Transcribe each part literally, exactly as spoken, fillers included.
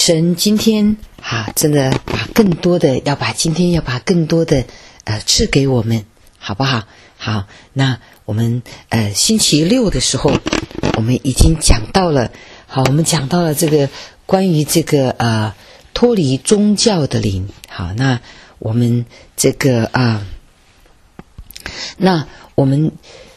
神今天啊，真的把更多的要把今天要把更多的呃赐给我们，好不好？好，那我们呃星期六的时候，我们已经讲到了，好，我们讲到了这个关于这个呃脱离宗教的灵。好，那我们这个啊、呃，那我们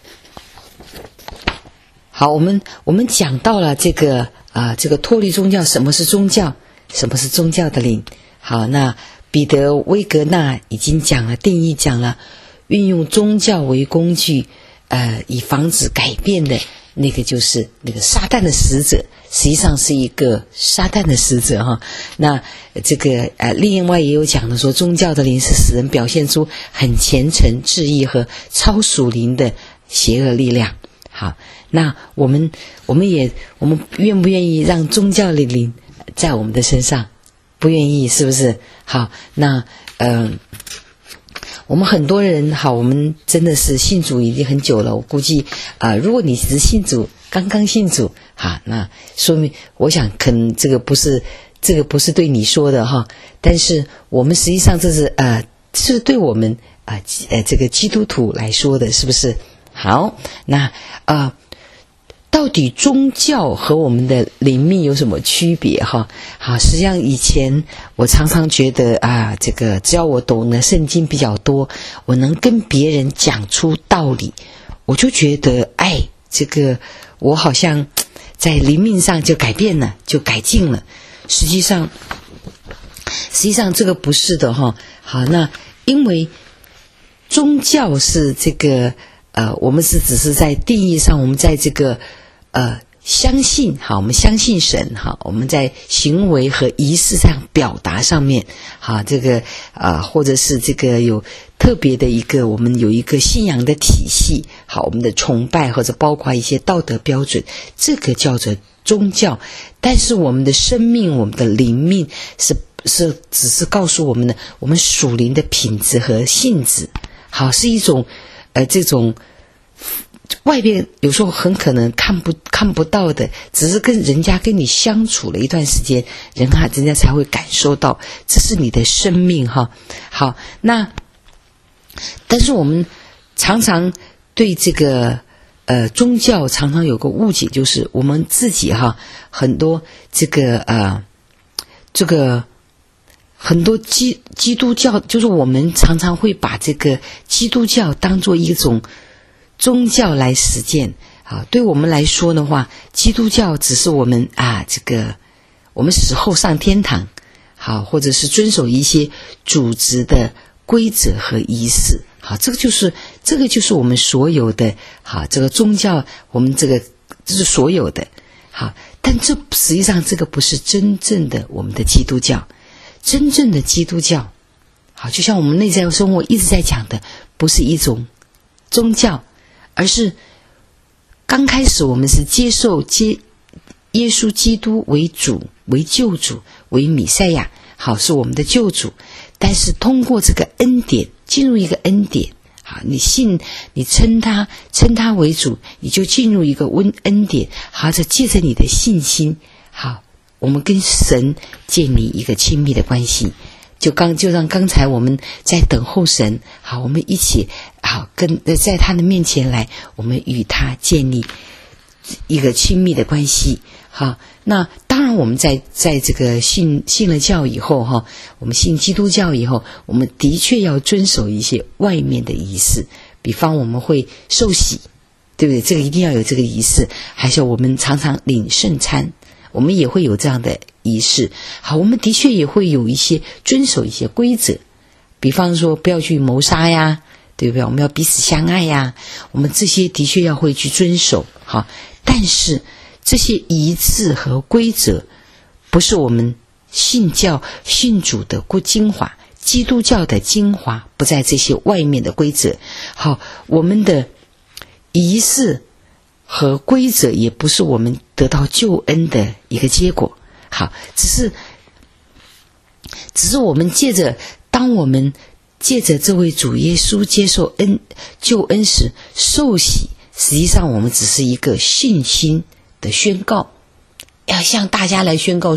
好，我们我们讲到了这个啊、呃，这个脱离宗教，什么是宗教？什么是宗教的灵？好，那彼得威格纳已经讲了定义，讲了运用宗教为工具，呃，以防止改变的那个就是那个撒旦的使者，实际上是一个撒旦的使者哈。那这个呃，另外也有讲的说，宗教的灵是使人表现出很虔诚、志意和超属灵的邪恶力量。好，那我们我们也我们愿不愿意让宗教的灵在我们的身上？不愿意，是不是？好，那呃，我们很多人好，我们真的是信主已经很久了。我估计啊、呃，如果你只是信主，刚刚信主，哈，那说明我想可能这个不是这个不是对你说的哈，但是我们实际上这是呃，是对我们啊呃这个基督徒来说的，是不是？好，那啊。呃到底宗教和我们的灵命有什么区别哈？好，实际上以前我常常觉得啊，这个只要我懂得圣经比较多，我能跟别人讲出道理，我就觉得哎，这个我好像在灵命上就改变了，就改进了。实际上，实际上这个不是的哈。好，那因为宗教是这个呃，我们是只是在定义上，我们在这个呃相信，好，我们相信神，好，我们在行为和仪式上表达上面，好，这个啊、呃，或者是这个有特别的一个，我们有一个信仰的体系，好，我们的崇拜或者包括一些道德标准，这个叫做宗教。但是我们的生命，我们的灵命是是只是告诉我们的，我们属灵的品质和性质，好，是一种呃这种。外边有时候很可能看不看不到的，只是跟人家跟你相处了一段时间，人哈人家才会感受到这是你的生命哈。好，那但是我们常常对这个呃宗教常常有个误解，就是我们自己哈很多这个呃这个很多基基督教，就是我们常常会把这个基督教当作一种宗教来实践。啊，对我们来说的话，基督教只是我们啊，这个我们死后上天堂，好，或者是遵守一些组织的规则和仪式，好，这个就是这个就是我们所有的，好，这个宗教，我们这个这是所有的，好，但这实际上这个不是真正的我们的基督教，真正的基督教，好，就像我们内在生活一直在讲的，不是一种宗教。而是刚开始我们是接受接耶稣基督为主，为救主，为弥赛亚，好，是我们的救主。但是通过这个恩典，进入一个恩典，好，你信，你称他称他为主，你就进入一个恩恩典，好，这借着你的信心，好，我们跟神建立一个亲密的关系。就刚就让刚才我们在等候神，好，我们一起好跟在他的面前来，我们与他建立一个亲密的关系。好，那当然我们在在这个信信了教以后哈，我们信基督教以后，我们的确要遵守一些外面的仪式，比方我们会受洗，对不对？这个一定要有这个仪式，还是我们常常领圣餐。我们也会有这样的仪式，好，我们的确也会有一些遵守一些规则，比方说不要去谋杀呀，对不对？我们要彼此相爱呀，我们这些的确要会去遵守，好，但是这些仪式和规则不是我们信教信主的精华，基督教的精华不在这些外面的规则，好，我们的仪式和规则也不是我们得到救恩的一个结果，好，只是只是我们借着当我们借着这位主耶稣接受恩救恩时受洗，实际上我们只是一个信心的宣告，要向大家来宣告说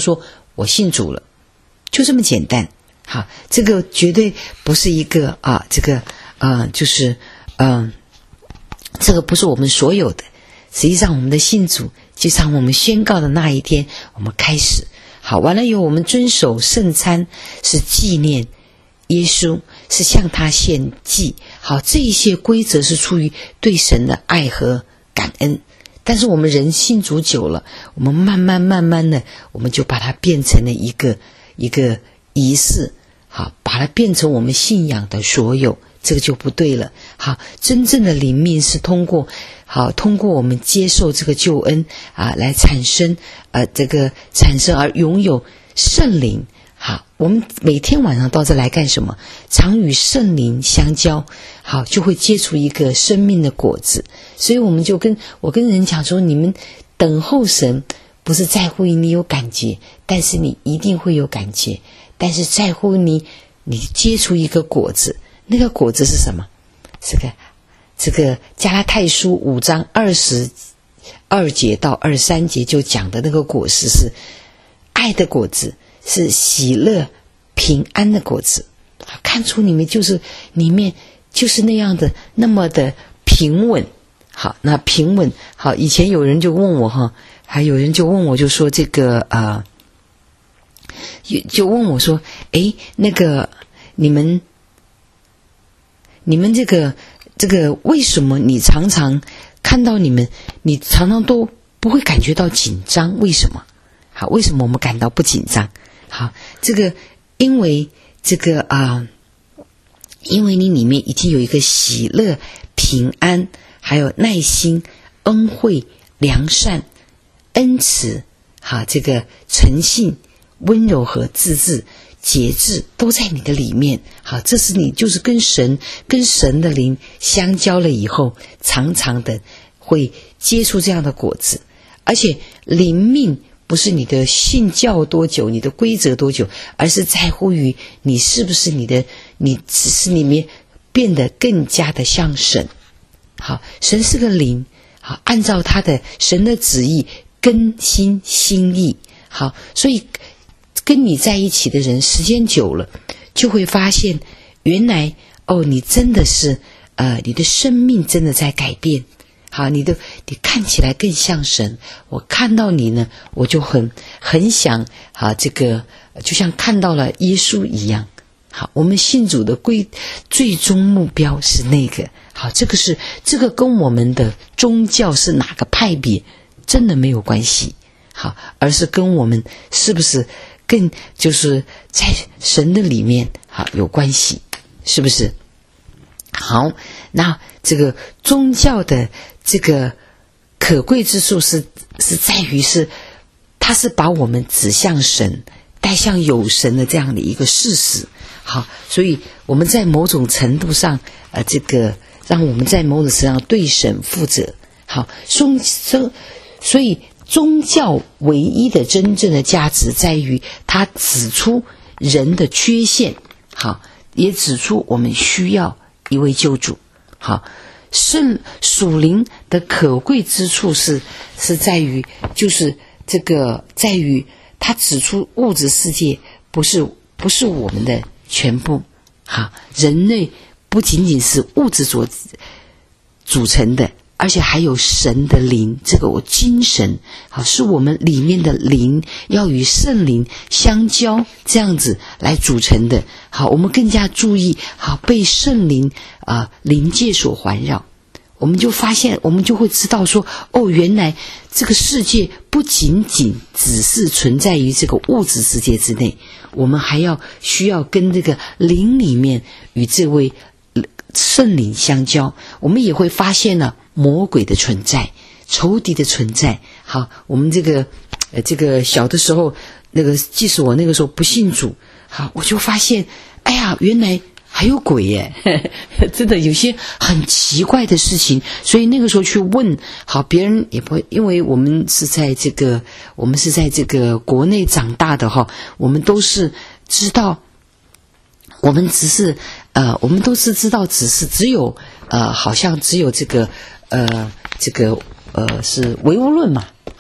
我信主了，就这么简单。好，这个绝对不是一个啊，这个啊、呃，就是嗯、呃，这个不是我们所有的。实际上，我们的信主，就像我们宣告的那一天，我们开始。好，完了以后，我们遵守圣餐，是纪念耶稣，是向他献祭。好，这一些规则是出于对神的爱和感恩。但是我们人信主久了，我们慢慢慢慢的，我们就把它变成了一个一个仪式。好，把它变成我们信仰的所有，这个就不对了。好，真正的灵命是通过好通过我们接受这个救恩啊，来产生呃这个产生而拥有圣灵。好，我们每天晚上到这来干什么？常与圣灵相交，好，就会结出一个生命的果子。所以我们就跟我跟人讲说，你们等候神，不是在乎于你有感觉，但是你一定会有感觉。但是在乎你，你结出一个果子，那个果子是什么？这个这个加拉太书五章二十二节到二十三节就讲的那个果实是爱的果子，是喜乐平安的果子。看出你们就是里面就是那样的那么的平稳。好，那平稳好，以前有人就问我哈，还有人就问我就说这个啊。呃就问我说，诶，那个你们你们这个这个为什么你常常看到你们你常常都不会感觉到紧张？为什么？好，为什么我们感到不紧张？好，这个因为这个啊、呃，因为你里面已经有一个喜乐、平安，还有耐心、恩惠、良善、恩慈，好，这个诚信、温柔和自制、节制都在你的里面。好，这是你就是跟神跟神的灵相交了以后，常常的会结出这样的果子。而且灵命不是你的信教多久，你的规则多久，而是在乎于你是不是你的你只是里面变得更加的像神。好，神是个灵，好，按照他的神的旨意更新心意。好，所以跟你在一起的人时间久了，就会发现原来哦，你真的是呃，你的生命真的在改变。好，你的你看起来更像神。我看到你呢，我就很很想啊，这个就像看到了耶稣一样。好，我们信主的归最终目标是那个。好，这个是这个跟我们的宗教是哪个派别真的没有关系。好，而是跟我们是不是更就是在神的里面好有关系，是不是？好，那这个宗教的这个可贵之处是是在于是它是把我们指向神，带向有神的这样的一个事实。好，所以我们在某种程度上呃这个让我们在某种程度上对神负责。好，所所以宗教唯一的真正的价值在于它指出人的缺陷，好，也指出我们需要一位救主。好，圣属灵的可贵之处是是在于就是这个在于它指出物质世界不是不是我们的全部。好，人类不仅仅是物质所组成的，而且还有神的灵，这个我精神好是我们里面的灵要与圣灵相交，这样子来组成的。好，我们更加注意好被圣灵啊、呃、灵界所环绕，我们就发现我们就会知道说，哦，原来这个世界不仅仅只是存在于这个物质世界之内，我们还要需要跟这个灵里面与这位圣灵相交。我们也会发现了魔鬼的存在，仇敌的存在。好，我们这个呃这个小的时候，那个即使我那个时候不信主，好，我就发现，哎呀，原来还有鬼耶，真的有些很奇怪的事情。所以那个时候去问，好，别人也不会，因为我们是在这个我们是在这个国内长大的哈，我们都是知道，我们只是呃，我们都是知道，只是只有呃，好像只有这个呃，这个呃是唯物论嘛。好，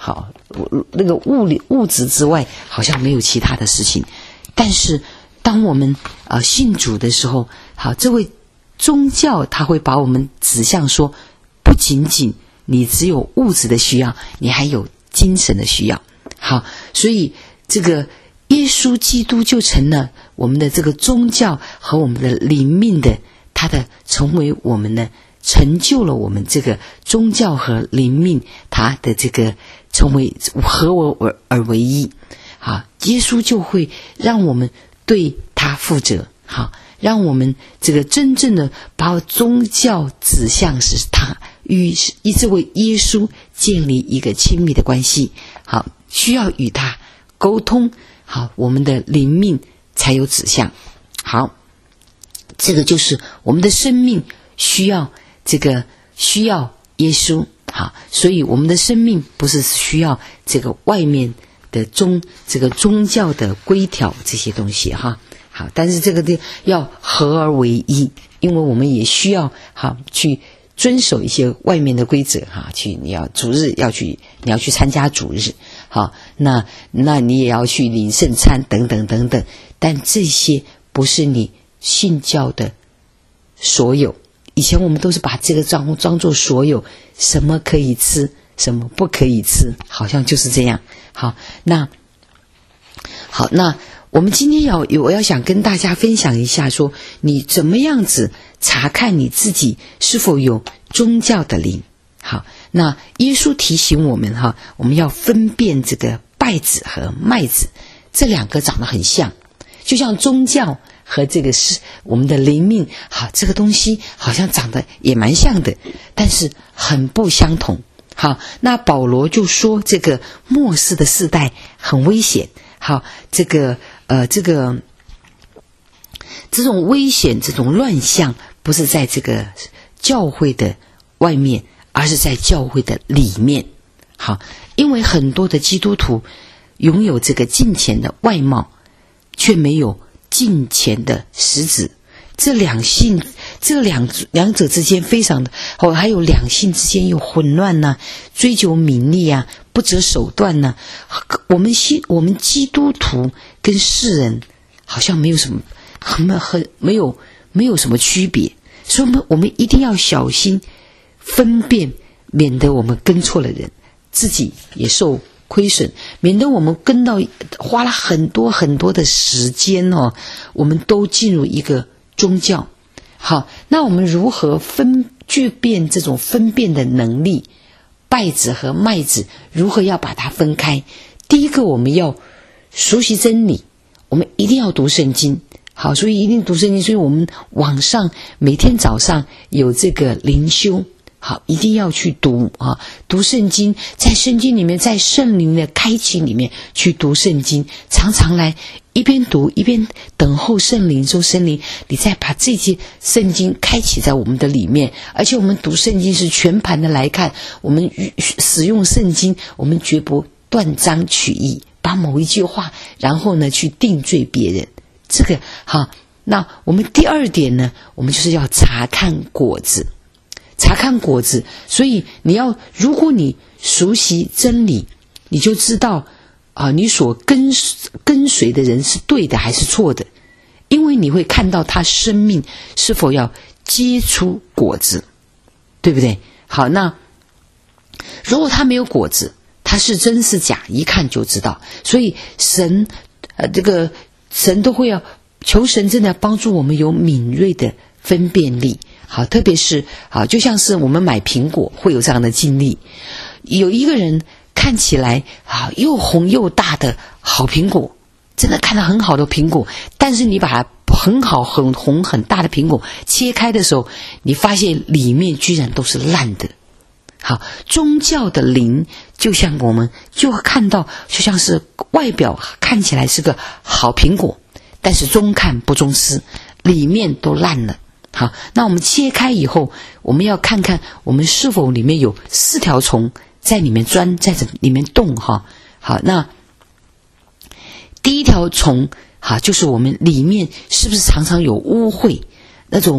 那个物理物质之外，好像没有其他的事情。但是当我们呃信主的时候，好，这位宗教他会把我们指向说，不仅仅你只有物质的需要，你还有精神的需要。好，所以这个耶稣基督就成了我们的这个宗教和我们的灵命的，他的成为我们的，成就了我们这个宗教和灵命，他的这个成为合而而为一。好，耶稣就会让我们对他负责，好，让我们这个真正的把宗教指向是他，与这位耶稣建立一个亲密的关系。好，需要与他沟通，好，我们的灵命才有指向。好，这个就是我们的生命需要这个需要耶稣。好，所以我们的生命不是需要这个外面的宗这个宗教的规条这些东西哈。好，但是这个的要合而为一，因为我们也需要好去遵守一些外面的规则哈，去你要主日要去你要去参加主日，好，那那你也要去领圣餐等等等等，但这些不是你信教的所有。以前我们都是把这个装装作所有，什么可以吃，什么不可以吃，好像就是这样。好，那好，那我们今天要我要想跟大家分享一下说，说你怎么样子查看你自己是否有宗教的灵。好，那耶稣提醒我们哈，我们要分辨这个稗子和麦子，这两个长得很像，就像宗教和这个是我们的灵命，好，这个东西好像长得也蛮像的，但是很不相同。好，那保罗就说这个末世的世代很危险。好，这个呃这个这种危险这种乱象不是在这个教会的外面，而是在教会的里面。好，因为很多的基督徒拥有这个敬虔的外貌，却没有敬虔的实质，这两性这两两者之间非常的哦，还有两性之间有混乱呐、啊，追求名利啊，不择手段呐、啊。我们西我们基督徒跟世人好像没有什么很很没有没有什么区别，所以我们我们一定要小心分辨，免得我们跟错了人，自己也受亏损，免得我们跟到花了很多很多的时间哦，我们都进入一个宗教。好，那我们如何分具辨这种分辨的能力？稗子和麦子如何要把它分开？第一个，我们要熟悉真理，我们一定要读圣经。好，所以一定读圣经，所以我们网上每天早上有这个灵修。好，一定要去读啊！读圣经，在圣经里面，在圣灵的开启里面去读圣经，常常来一边读一边等候圣灵，说圣灵，你再把这些圣经开启在我们的里面。而且我们读圣经是全盘的来看，我们使用圣经，我们绝不断章取义，把某一句话，然后呢去定罪别人。这个好，那我们第二点呢，我们就是要查看果子。查看果子，所以你要，如果你熟悉真理，你就知道啊、呃，你所跟跟随的人是对的还是错的，因为你会看到他生命是否要结出果子，对不对？好，那如果他没有果子，他是真是假，一看就知道。所以神呃，这个神都会要求神真的帮助我们有敏锐的分辨力。好，特别是好，就像是我们买苹果会有这样的经历，有一个人看起来啊又红又大的好苹果，真的看到很好的苹果，但是你把它很好很红很大的苹果切开的时候，你发现里面居然都是烂的。好，宗教的灵就像我们就看到，就像是外表看起来是个好苹果，但是中看不中吃，里面都烂了。好，那我们切开以后，我们要看看我们是否里面有四条虫在里面钻，在里面动哈。好，那第一条虫哈，就是我们里面是不是常常有污秽，那种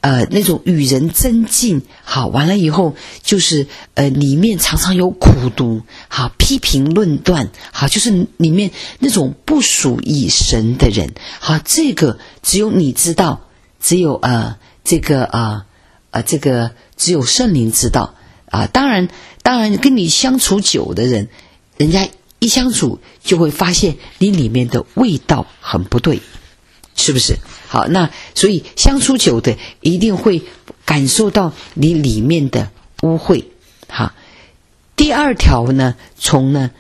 呃那种与人增进，好，完了以后就是呃里面常常有苦毒，好，批评论断，好，就是里面那种不属于神的人，好，这个只有你知道，只有呃这个啊呃, 呃这个只有圣灵知道啊、呃。当然当然跟你相处久的人，人家一相处就会发现你里面的味道很不对，是不是？好，那所以相处久的一定会感受到你里面的污秽。好，第二条呢，虫呢，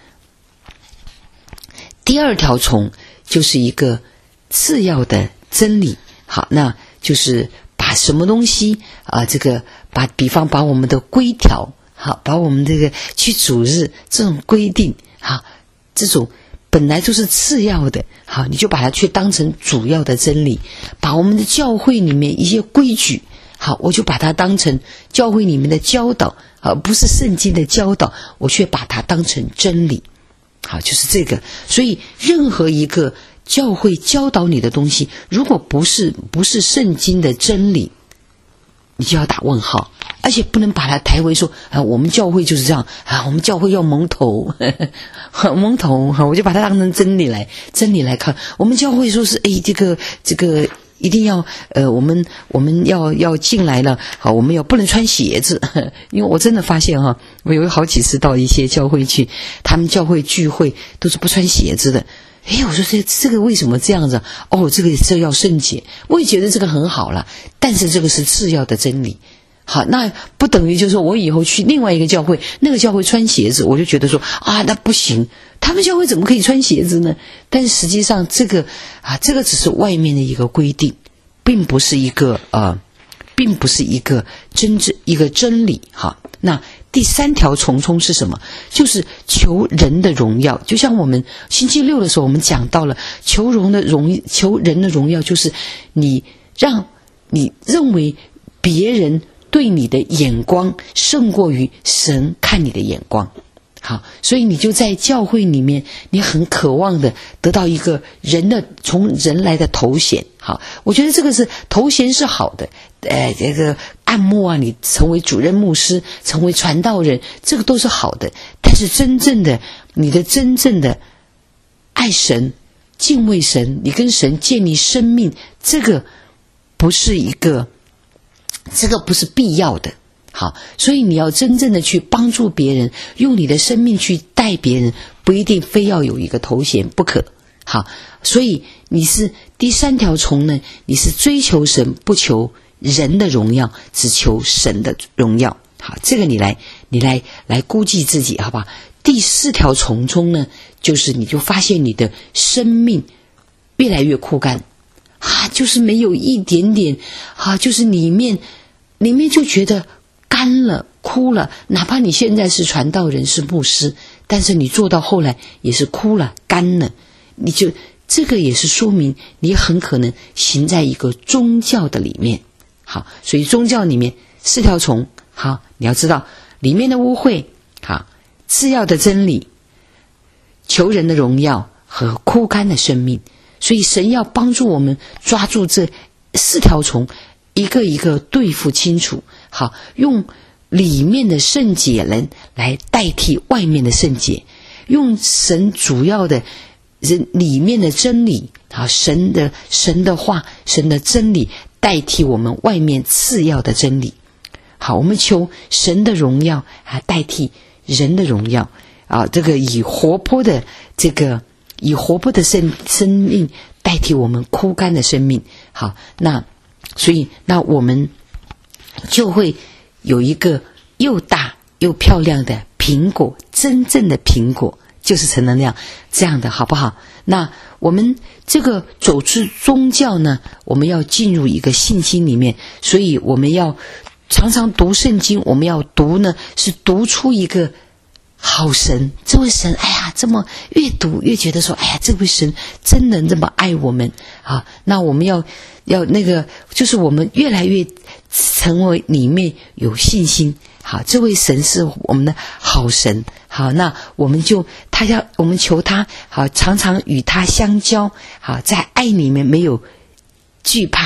第二条虫就是一个次要的真理。好，那就是把什么东西啊、呃，这个把比方把我们的规条，好，把我们这个去主日这种规定，好，这种本来就是次要的，好，你就把它去当成主要的真理。把我们的教会里面一些规矩，好，我就把它当成教会里面的教导，啊，不是圣经的教导，我却把它当成真理。好，就是这个。所以任何一个教会教导你的东西，如果不是不是圣经的真理，你就要打问号，而且不能把它抬为说啊，我们教会就是这样啊，我们教会要蒙头，呵呵蒙头，我就把它当成真理来真理来看。我们教会说是哎，这个这个一定要呃，我们我们要要进来了，好，我们要不能穿鞋子，呵呵因为我真的发现哈，我有好几次到一些教会去，他们教会聚会都是不穿鞋子的。哎，我说这这个为什么这样子？哦，这个这要圣洁，我也觉得这个很好了，但是这个是次要的真理。好，那不等于就是说我以后去另外一个教会，那个教会穿鞋子，我就觉得说啊，那不行，他们教会怎么可以穿鞋子呢？但是实际上这个啊，这个只是外面的一个规定，并不是一个呃，并不是一个真正一个真理。哈，那第三条虫虫是什么？就是求人的荣耀。就像我们星期六的时候，我们讲到了求荣的荣，求人的荣耀，就是你让你认为别人对你的眼光胜过于神看你的眼光。好，所以你就在教会里面，你很渴望的得到一个人的从人来的头衔。好，我觉得这个是头衔是好的，呃，这个按摩啊，你成为主任牧师，成为传道人，这个都是好的。但是真正的，你的真正的爱神、敬畏神，你跟神建立生命，这个不是一个，这个不是必要的。好，所以你要真正的去帮助别人，用你的生命去带别人，不一定非要有一个头衔不可。好，所以你是第三条虫呢，你是追求神，不求人的荣耀，只求神的荣耀。好，这个你来你来来估计自己，好吧？第四条虫虫呢，就是你就发现你的生命越来越枯干啊，就是没有一点点啊，就是里面里面就觉得干了枯了，哪怕你现在是传道人是牧师，但是你做到后来也是枯了干了，你就这个也是说明你很可能行在一个宗教的里面。好，所以宗教里面四条虫，好，你要知道里面的污秽，好，次要的真理，求人的荣耀和枯干的生命。所以神要帮助我们抓住这四条虫，一个一个对付清楚。好，用里面的圣洁人来代替外面的圣洁，用神主要的人里面的真理，好，神的神的话，神的真理代替我们外面次要的真理。好，我们求神的荣耀啊，代替人的荣耀啊，这个以活泼的这个以活泼的生生命代替我们枯干的生命。好，那所以那我们就会有一个又大又漂亮的苹果，真正的苹果就是正能量，这样的好不好？那我们这个走出宗教呢，我们要进入一个信心里面，所以我们要常常读圣经，我们要读呢是读出一个好神，这位神，哎呀，这么越读越觉得说，哎呀，这位神真的这么爱我们啊！那我们要要那个，就是我们越来越成为里面有信心。好，这位神是我们的好神。好，那我们就他要我们求他，好，常常与他相交。好，在爱里面没有惧怕。好。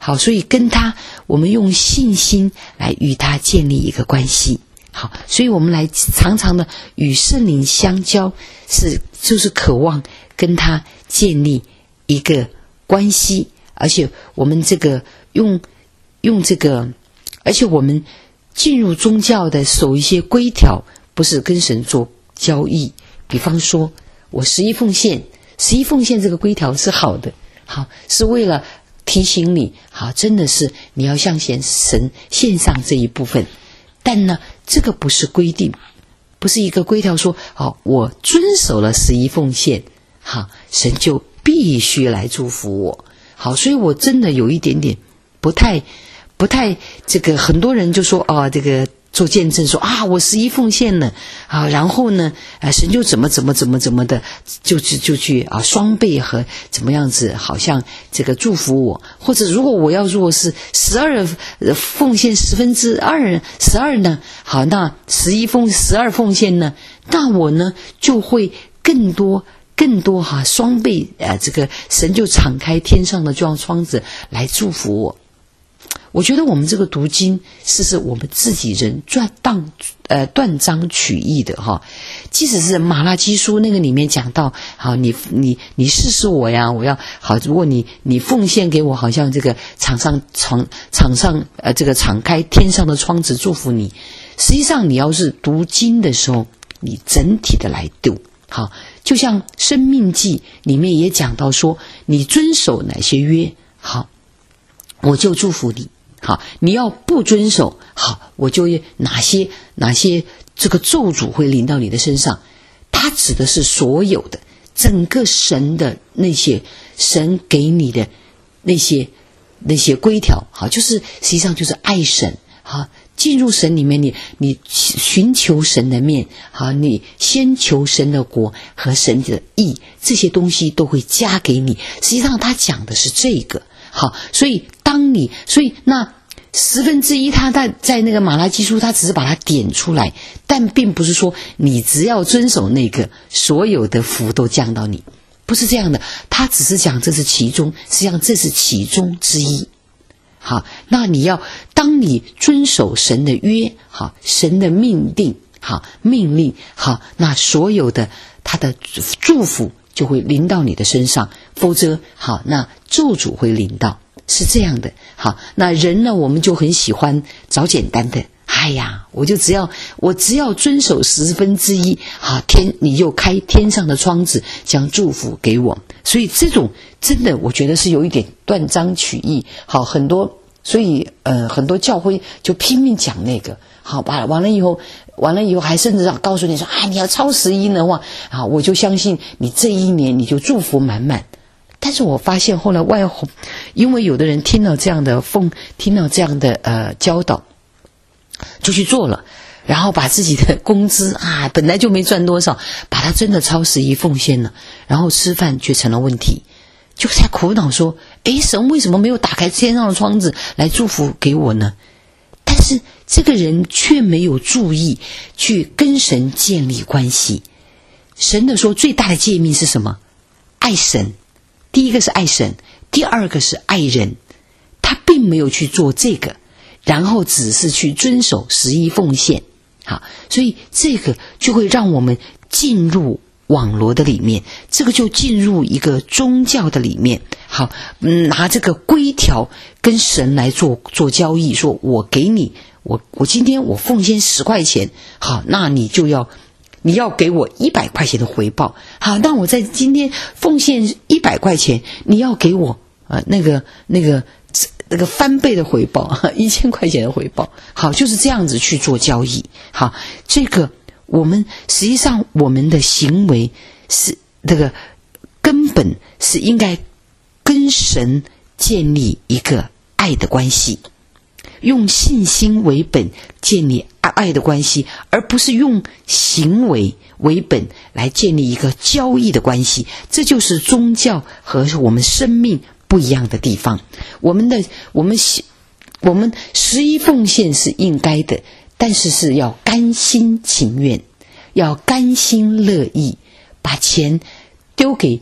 好，所以跟他我们用信心来与他建立一个关系。好，所以我们来常常的与圣灵相交，是就是渴望跟他建立一个关系，而且我们这个用用这个，而且我们进入宗教的守一些规条，不是跟神做交易。比方说我十一奉献，十一奉献这个规条是好的，好，是为了提醒你，好，真的是你要向神献上这一部分。但呢，这个不是规定，不是一个规条说，好，我遵守了十一奉献，好，神就必须来祝福我。好，所以我真的有一点点不太不太这个，很多人就说啊，这个做见证说啊，我十一奉献了啊，然后呢，啊，神就怎么怎么怎么怎么的，就就就去啊双倍和怎么样子，好像这个祝福我。或者如果我要如果是十二奉献十分之二十二呢，好，那十一奉十二奉献呢，那我呢就会更多更多哈、啊、双倍啊，这个神就敞开天上的这样窗子来祝福我。我觉得我们这个读经是是我们自己人断当呃断章取义的哈，即使是马拉基书那个里面讲到，好，你你你试试我呀，我要好，如果你你奉献给我，好像这个场上场场上呃这个敞开天上的窗子祝福你。实际上你要是读经的时候，你整体的来读，好，就像生命记里面也讲到说，你遵守哪些约，好，我就祝福你。好，你要不遵守，好，我就哪些哪些这个咒诅会临到你的身上。它指的是所有的整个神的那些神给你的那些那些规条，好，就是实际上就是爱神，好，进入神里面，你你寻求神的面，好，你先求神的国和神的义，这些东西都会加给你。实际上他讲的是这个。好，所以当你所以那十分之一，他在在那个马拉基书，他只是把它点出来，但并不是说你只要遵守那个，所有的福都降到你，不是这样的。他只是讲这是其中，实际上这是其中之一。好，那你要当你遵守神的约，好，神的命定，好，命令，好，那所有的他的祝福就会临到你的身上，否则好，那咒诅会临到，是这样的。好，那人呢，我们就很喜欢找简单的，哎呀，我就只要我只要遵守十分之一，好，天你就开天上的窗子，将祝福给我。所以这种真的，我觉得是有一点断章取义。好，很多所以呃很多教会就拼命讲那个，好，把完了以后。完了以后还甚至要告诉你说啊，你要超十一的话啊，我就相信你这一年你就祝福满满。但是我发现后来外红，因为有的人听到这样的奉，听到这样的呃教导，就去做了，然后把自己的工资啊本来就没赚多少，把它真的超十一奉献了，然后吃饭却成了问题，就在苦恼说，诶，神为什么没有打开天上的窗子来祝福给我呢？但是这个人却没有注意去跟神建立关系。神的说最大的诫命是什么？爱神。第一个是爱神，第二个是爱人。他并没有去做这个，然后只是去遵守十一奉献。好，所以这个就会让我们进入网罗的里面，这个就进入一个宗教的里面。好，嗯，拿这个规条跟神来做做交易，说我给你，我我今天我奉献十块钱，好，那你就要你要给我一百块钱的回报。好，那我在今天奉献一百块钱，你要给我呃那个那个那个翻倍的回报，一千块钱的回报。好，就是这样子去做交易。好，这个我们实际上我们的行为是这个根本是应该跟神建立一个爱的关系，用信心为本建立爱的关系，而不是用行为为本来建立一个交易的关系。这就是宗教和我们生命不一样的地方。我们的我们我们十一奉献是应该的，但是是要甘心情愿，要甘心乐意，把钱丢给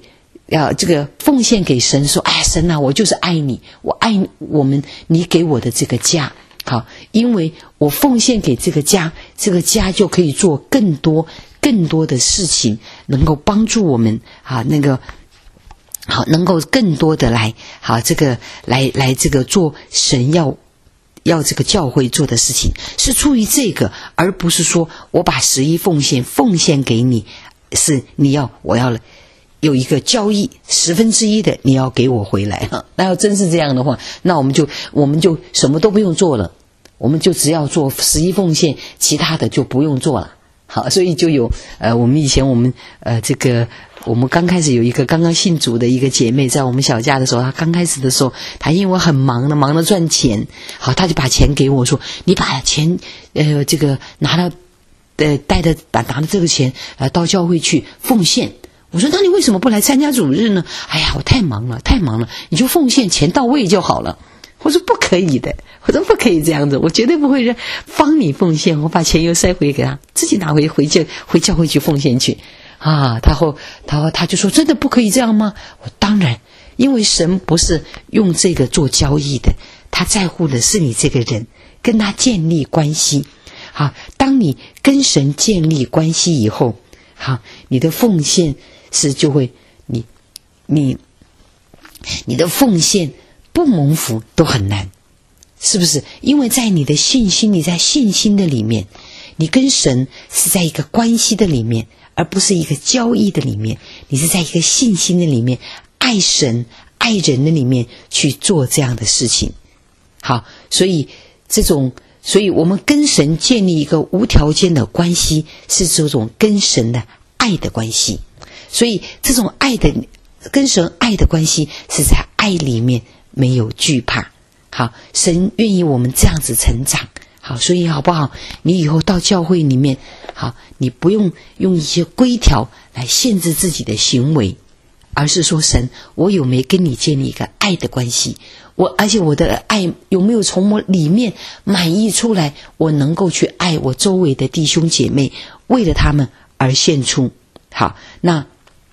要这个奉献给神，说哎，神啊，我就是爱你，我爱我们你给我的这个家。好，因为我奉献给这个家，这个家就可以做更多更多的事情，能够帮助我们啊，那个好，能够更多的来好这个来来这个做神要要这个教会做的事情，是出于这个，而不是说我把十一奉献奉献给你，是你要我要有一个交易，十分之一的你要给我回来。那要真是这样的话，那我们就我们就什么都不用做了，我们就只要做十一奉献，其他的就不用做了。好，所以就有呃，我们以前我们呃这个我们刚开始有一个刚刚信主的一个姐妹，在我们小家的时候，她刚开始的时候，她因为很忙的忙着赚钱，好，她就把钱给我说，你把钱呃这个拿了呃带着把拿了这个钱呃到教会去奉献。我说那你为什么不来参加主日呢？哎呀，我太忙了太忙了，你就奉献，钱到位就好了。我说不可以的，我说不可以这样子，我绝对不会让帮你奉献，我把钱又塞回给他，自己拿回回教回教会去奉献去啊。他后他后他就说真的不可以这样吗？我当然，因为神不是用这个做交易的，他在乎的是你这个人，跟他建立关系。好，当你跟神建立关系以后，好，你的奉献是就会你你你的奉献不蒙福都很难，是不是？因为在你的信心，你在信心的里面，你跟神是在一个关系的里面，而不是一个交易的里面，你是在一个信心的里面，爱神爱人的里面去做这样的事情。好，所以这种所以我们跟神建立一个无条件的关系，是这种跟神的爱的关系。所以这种爱的跟神爱的关系是在爱里面没有惧怕。好，神愿意我们这样子成长。好，所以好不好？你以后到教会里面，好，你不用用一些规条来限制自己的行为，而是说神，我有没有跟你建立一个爱的关系？我而且我的爱有没有从我里面满溢出来？我能够去爱我周围的弟兄姐妹，为了他们而献出。好，那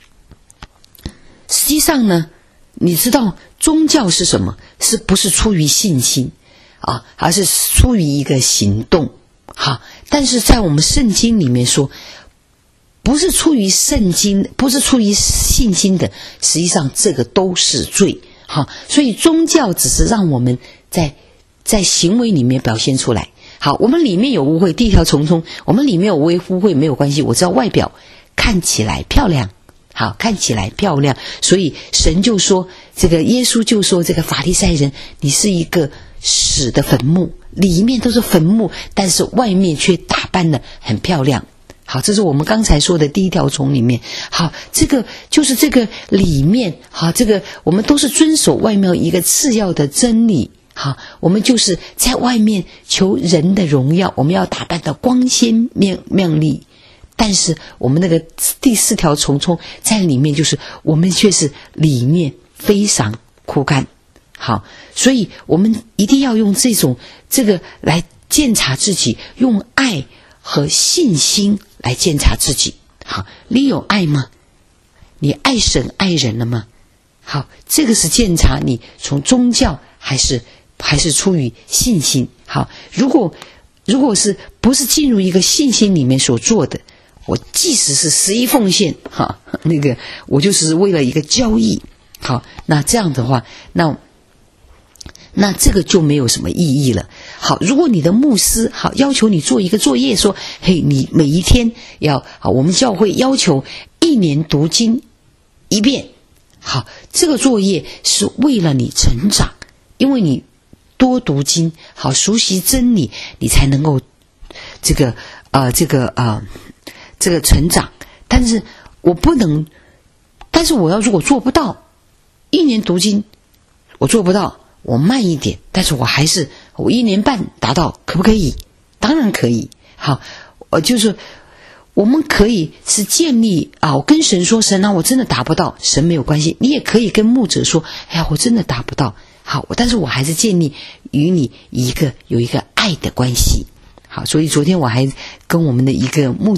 实际上呢，你知道宗教是什么？是不是出于信心啊？而是出于一个行动。好，但是在我们圣经里面说，不是出于圣经，不是出于信心的，实际上这个都是罪。好，所以宗教只是让我们在在行为里面表现出来。好，我们里面有污秽，第一条重重，我们里面有污秽没有关系，我知道外表看起来漂亮，好，看起来漂亮，所以神就说，这个耶稣就说，这个法利赛人，你是一个死的坟墓，里面都是坟墓，但是外面却打扮得很漂亮。好，这是我们刚才说的第一条虫里面。好，这个就是这个里面，好，这个我们都是遵守外面一个次要的真理。好，我们就是在外面求人的荣耀，我们要打扮得光鲜亮亮丽。但是我们那个第四条虫虫在里面，就是我们却是里面非常枯干。好，所以我们一定要用这种这个来检查自己，用爱和信心来检查自己。好，你有爱吗？你爱神爱人了吗？好，这个是检查你从宗教还是还是出于信心。好，如果如果是不是进入一个信心里面所做的，我即使是十一奉献，哈，那个我就是为了一个交易。好，那这样的话，那那这个就没有什么意义了。好，如果你的牧师好要求你做一个作业，说，嘿，你每一天要，好，我们教会要求一年读经一遍。好，这个作业是为了你成长，因为你多读经，好，熟悉真理，你才能够这个呃这个呃这个成长。但是我不能，但是我要如果做不到一年读经，我做不到，我慢一点，但是我还是我一年半达到，可不可以？当然可以。好，我就是我们可以是建立啊，我跟神说，神啊，我真的达不到，神没有关系，你也可以跟牧者说，哎呀，我真的达不到。好，但是我还是建立与你一个有一个爱的关系。好，所以昨天我还跟我们的一个牧者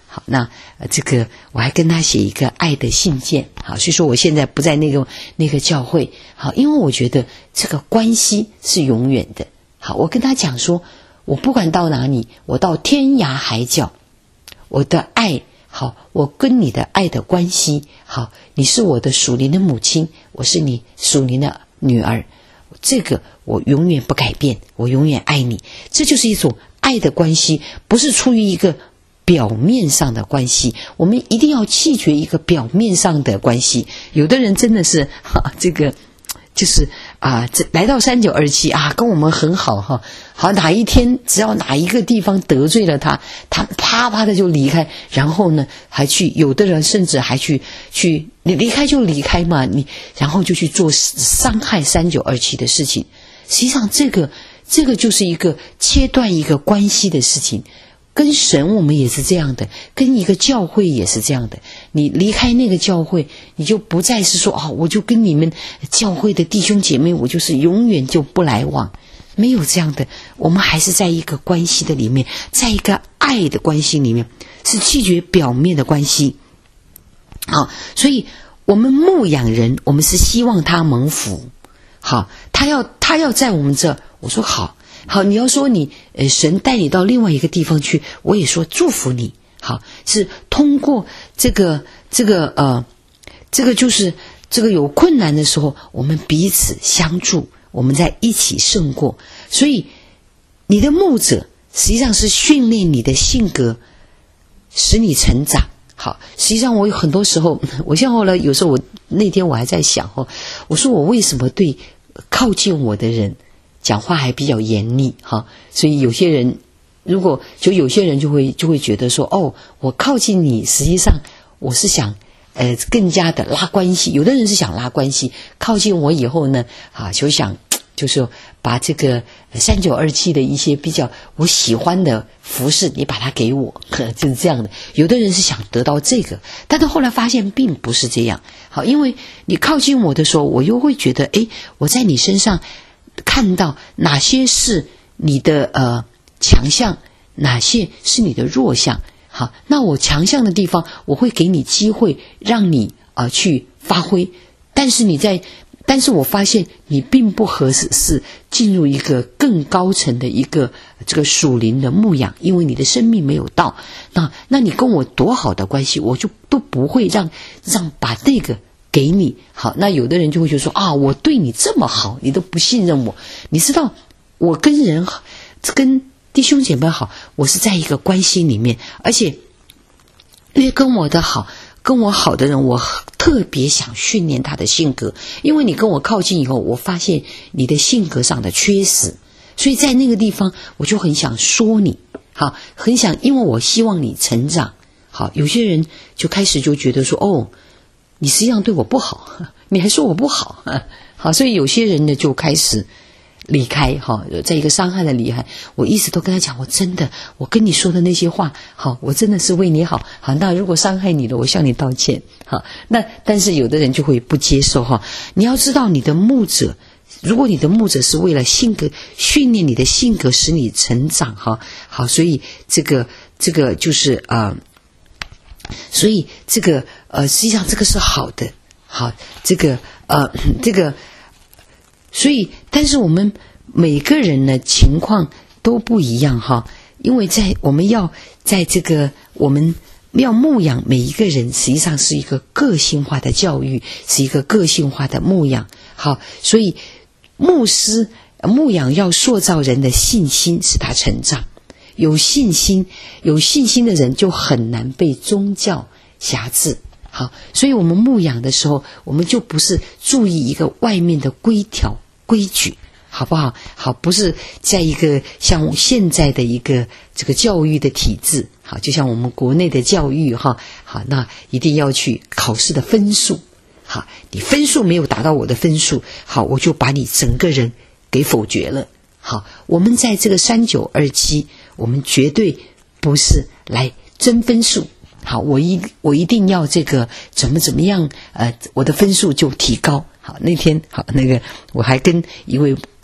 好，那、呃、这个我还跟他写一个爱的信件。好，所以说我现在不在那个那个教会。好，因为我觉得这个关系是永远的。好，我跟他讲说，我不管到哪里，我到天涯海角，我的爱，好，我跟你的爱的关系，好，你是我的属灵的母亲，我是你属灵的女儿，这个我永远不改变，我永远爱你。这就是一种爱的关系，不是出于一个表面上的关系。我们一定要弃绝一个表面上的关系。有的人真的是哈，这个就是啊，这来到三九二七啊，跟我们很好哈。好，哪一天只要哪一个地方得罪了他，他啪啪的就离开，然后呢，还去有的人甚至还去去你离开就离开嘛，你然后就去做伤害三九二七的事情。实际上，这个这个就是一个切断一个关系的事情。跟神我们也是这样的，跟一个教会也是这样的。你离开那个教会，你就不再是说啊，我就跟你们教会的弟兄姐妹，我就是永远就不来往。没有这样的，我们还是在一个关系的里面，在一个爱的关系里面，是拒绝表面的关系。好，所以我们牧养人，我们是希望他蒙福。好，他要他要在我们这，我说好。好，你要说你呃神带你到另外一个地方去，我也说祝福你。好，是通过这个这个呃这个就是这个有困难的时候，我们彼此相助，我们在一起胜过。所以你的牧者实际上是训练你的性格，使你成长。好，实际上我有很多时候，我像后来有时候我那天我还在想哦，我说我为什么对靠近我的人讲话还比较严厉哈？所以有些人如果就有些人就会就会觉得说，哦，我靠近你，实际上我是想呃更加的拉关系。有的人是想拉关系，靠近我以后呢，啊，就想就是把这个三九二七的一些比较我喜欢的服饰，你把它给我，就是这样的。有的人是想得到这个，但是后来发现并不是这样。好，因为你靠近我的时候，我又会觉得，诶，我在你身上看到哪些是你的呃强项，哪些是你的弱项。好，那我强项的地方，我会给你机会让你啊、呃、去发挥。但是你在，但是我发现你并不合适是进入一个更高层的一个这个属灵的牧养，因为你的生命没有到。那那你跟我多好的关系，我就都不会让让把那个给你。好，那有的人就会觉得说啊，我对你这么好，你都不信任我。你知道，我跟人跟弟兄姐妹好，我是在一个关系里面，而且因为跟我的好跟我好的人，我特别想训练他的性格。因为你跟我靠近以后，我发现你的性格上的缺失，所以在那个地方我就很想说你。好，很想，因为我希望你成长。好，有些人就开始就觉得说，哦，你实际上对我不好，你还说我不好。好，所以有些人呢就开始离开。哈，在一个伤害的离开，我一直都跟他讲，我真的，我跟你说的那些话，好，我真的是为你好。好，那如果伤害你了，我向你道歉。好，那但是有的人就会不接受。哈，你要知道，你的牧者，如果你的牧者是为了性格训练你的性格，使你成长。哈，好，所以这个这个就是呃，所以这个呃，实际上这个是好的。好，这个呃，这个。所以但是我们每个人呢情况都不一样哈，因为在我们要在这个我们要牧养每一个人，实际上是一个个性化的教育，是一个个性化的牧养。好，所以牧师牧养要塑造人的信心，使他成长。有信心有信心的人就很难被宗教辖制。好，所以我们牧养的时候，我们就不是注意一个外面的规条规矩，好不好？好，不是在一个像现在的一个这个教育的体制。好，就像我们国内的教育哈，好，那一定要去考试的分数。好，你分数没有达到我的分数，好，我就把你整个人给否决了。好，我们在这个三九二七，我们绝对不是来争分数。好，我一我一定要这个怎么怎么样，呃，我的分数就提高。好，那天好，那个我还跟一位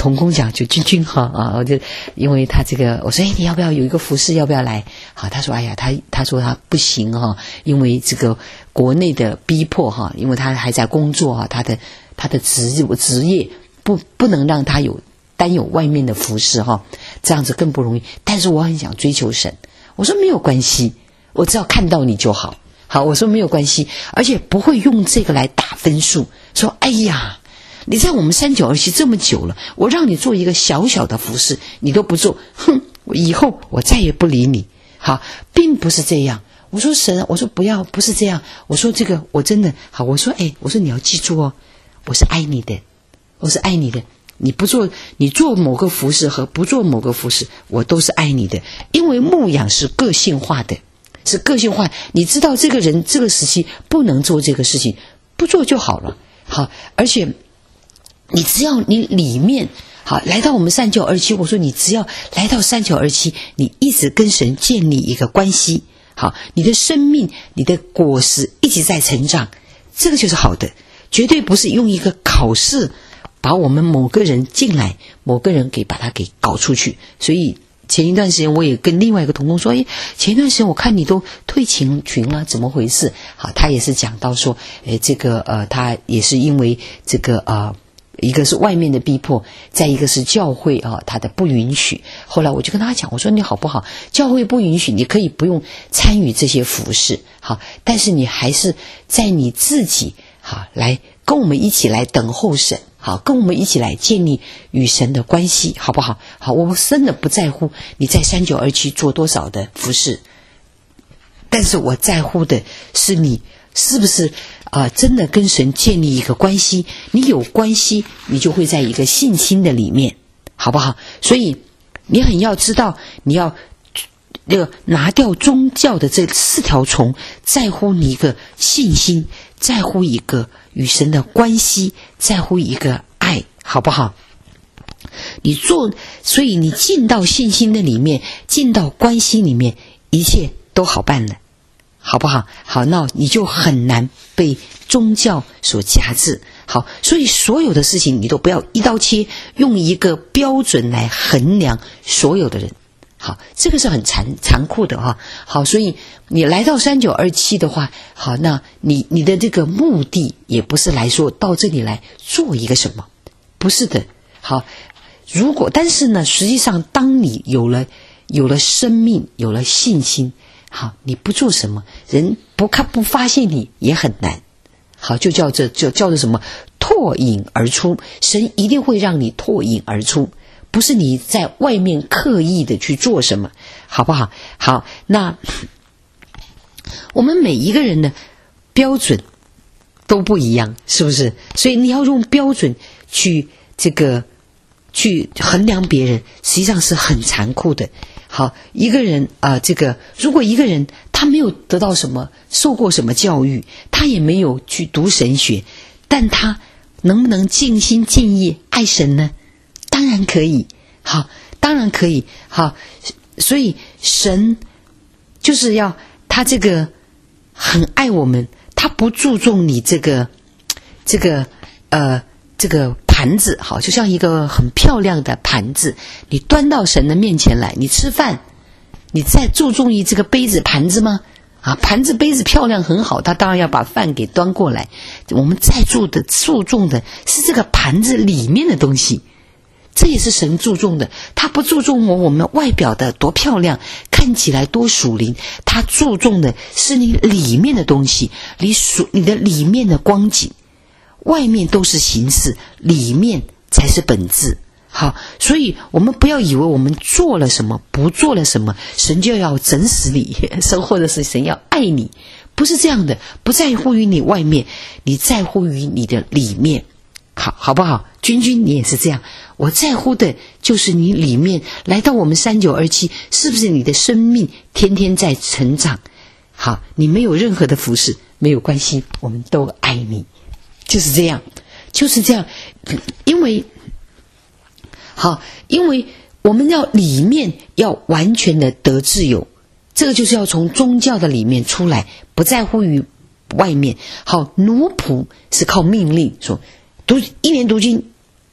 童工讲就君君哈啊，我就因为他这个我说哎你要不要有一个服饰要不要来？好，他说哎呀他他说他不行哈，因为这个国内的逼迫哈，因为他还在工作哈，他的他的职职业不不能让他有单有外面的服饰哈，这样子更不容易。但是我很想追求神，我说没有关系，我只要看到你就好。好，我说没有关系，而且不会用这个来打分数，说哎呀你在我们三九二七这么久了，我让你做一个小小的服饰你都不做，哼，以后我再也不理你。好，并不是这样。我说神，我说不要，不是这样。我说这个我真的好，我说哎，我说你要记住哦，我是爱你的，我是爱你的。你不做，你做某个服饰和不做某个服饰，我都是爱你的。因为牧养是个性化的，是个性化。你知道这个人这个时期不能做这个事情，不做就好了。好，而且你只要你里面好来到我们三九二七，我说你只要来到三九二七，你一直跟神建立一个关系，好，你的生命你的果实一直在成长，这个就是好的。绝对不是用一个考试把我们某个人进来，某个人给把他给搞出去。所以前一段时间我也跟另外一个同工说，诶，前一段时间我看你都退群群了，怎么回事？好，他也是讲到说，诶，这个呃，他也是因为这个呃，一个是外面的逼迫，再一个是教会啊、呃，他的不允许。后来我就跟他讲，我说你好不好？教会不允许，你可以不用参与这些服事，好，但是你还是在你自己好来跟我们一起来等候神。好，跟我们一起来建立与神的关系，好不好？好，我真的不在乎你在三九二七做多少的服事，但是我在乎的是你是不是啊、呃，真的跟神建立一个关系。你有关系，你就会在一个信心的里面，好不好？所以你很要知道，你要这个拿掉宗教的这四条虫，在乎你一个信心，在乎一个与神的关系，在乎一个爱，好不好？你做，所以你进到信心的里面，进到关系里面，一切都好办了，好不好？好，那你就很难被宗教所夹制。好，所以所有的事情你都不要一刀切，用一个标准来衡量所有的人。好，这个是很残残酷的哈。好，所以你来到三九二七的话，好，那你你的这个目的也不是来说到这里来做一个什么，不是的。好，如果但是呢，实际上当你有了有了生命，有了信心，好，你不做什么，人不看不发现你也很难。好，就叫这就叫做什么脱颖而出，神一定会让你脱颖而出。不是你在外面刻意的去做什么，好不好？好，那我们每一个人的标准都不一样，是不是？所以你要用标准去这个去衡量别人，实际上是很残酷的。好，一个人啊、呃，这个如果一个人他没有得到什么，受过什么教育，他也没有去读神学，但他能不能尽心尽意爱神呢？当然可以，好，当然可以，好，所以神就是要他这个很爱我们，他不注重你这个这个呃这个盘子，好，就像一个很漂亮的盘子，你端到神的面前来，你吃饭，你再注重于这个杯子盘子吗？啊，盘子杯子漂亮很好，他当然要把饭给端过来。我们在注的注重的是这个盘子里面的东西。这也是神注重的，他不注重我我们外表的多漂亮，看起来多属灵，他注重的是你里面的东西，你属你的里面的光景，外面都是形式，里面才是本质。好，所以我们不要以为我们做了什么，不做了什么，神就要整死你，神或者是神要爱你，不是这样的，不在乎于你外面，你在乎于你的里面。好，好不好？君君，你也是这样。我在乎的就是你里面来到我们三九二七，是不是你的生命天天在成长？好，你没有任何的服侍，没有关系，我们都爱你，就是这样，就是这样。因为好，因为我们要里面要完全的得自由，这个就是要从宗教的里面出来，不在乎于外面。好，奴仆是靠命令说读一年读经，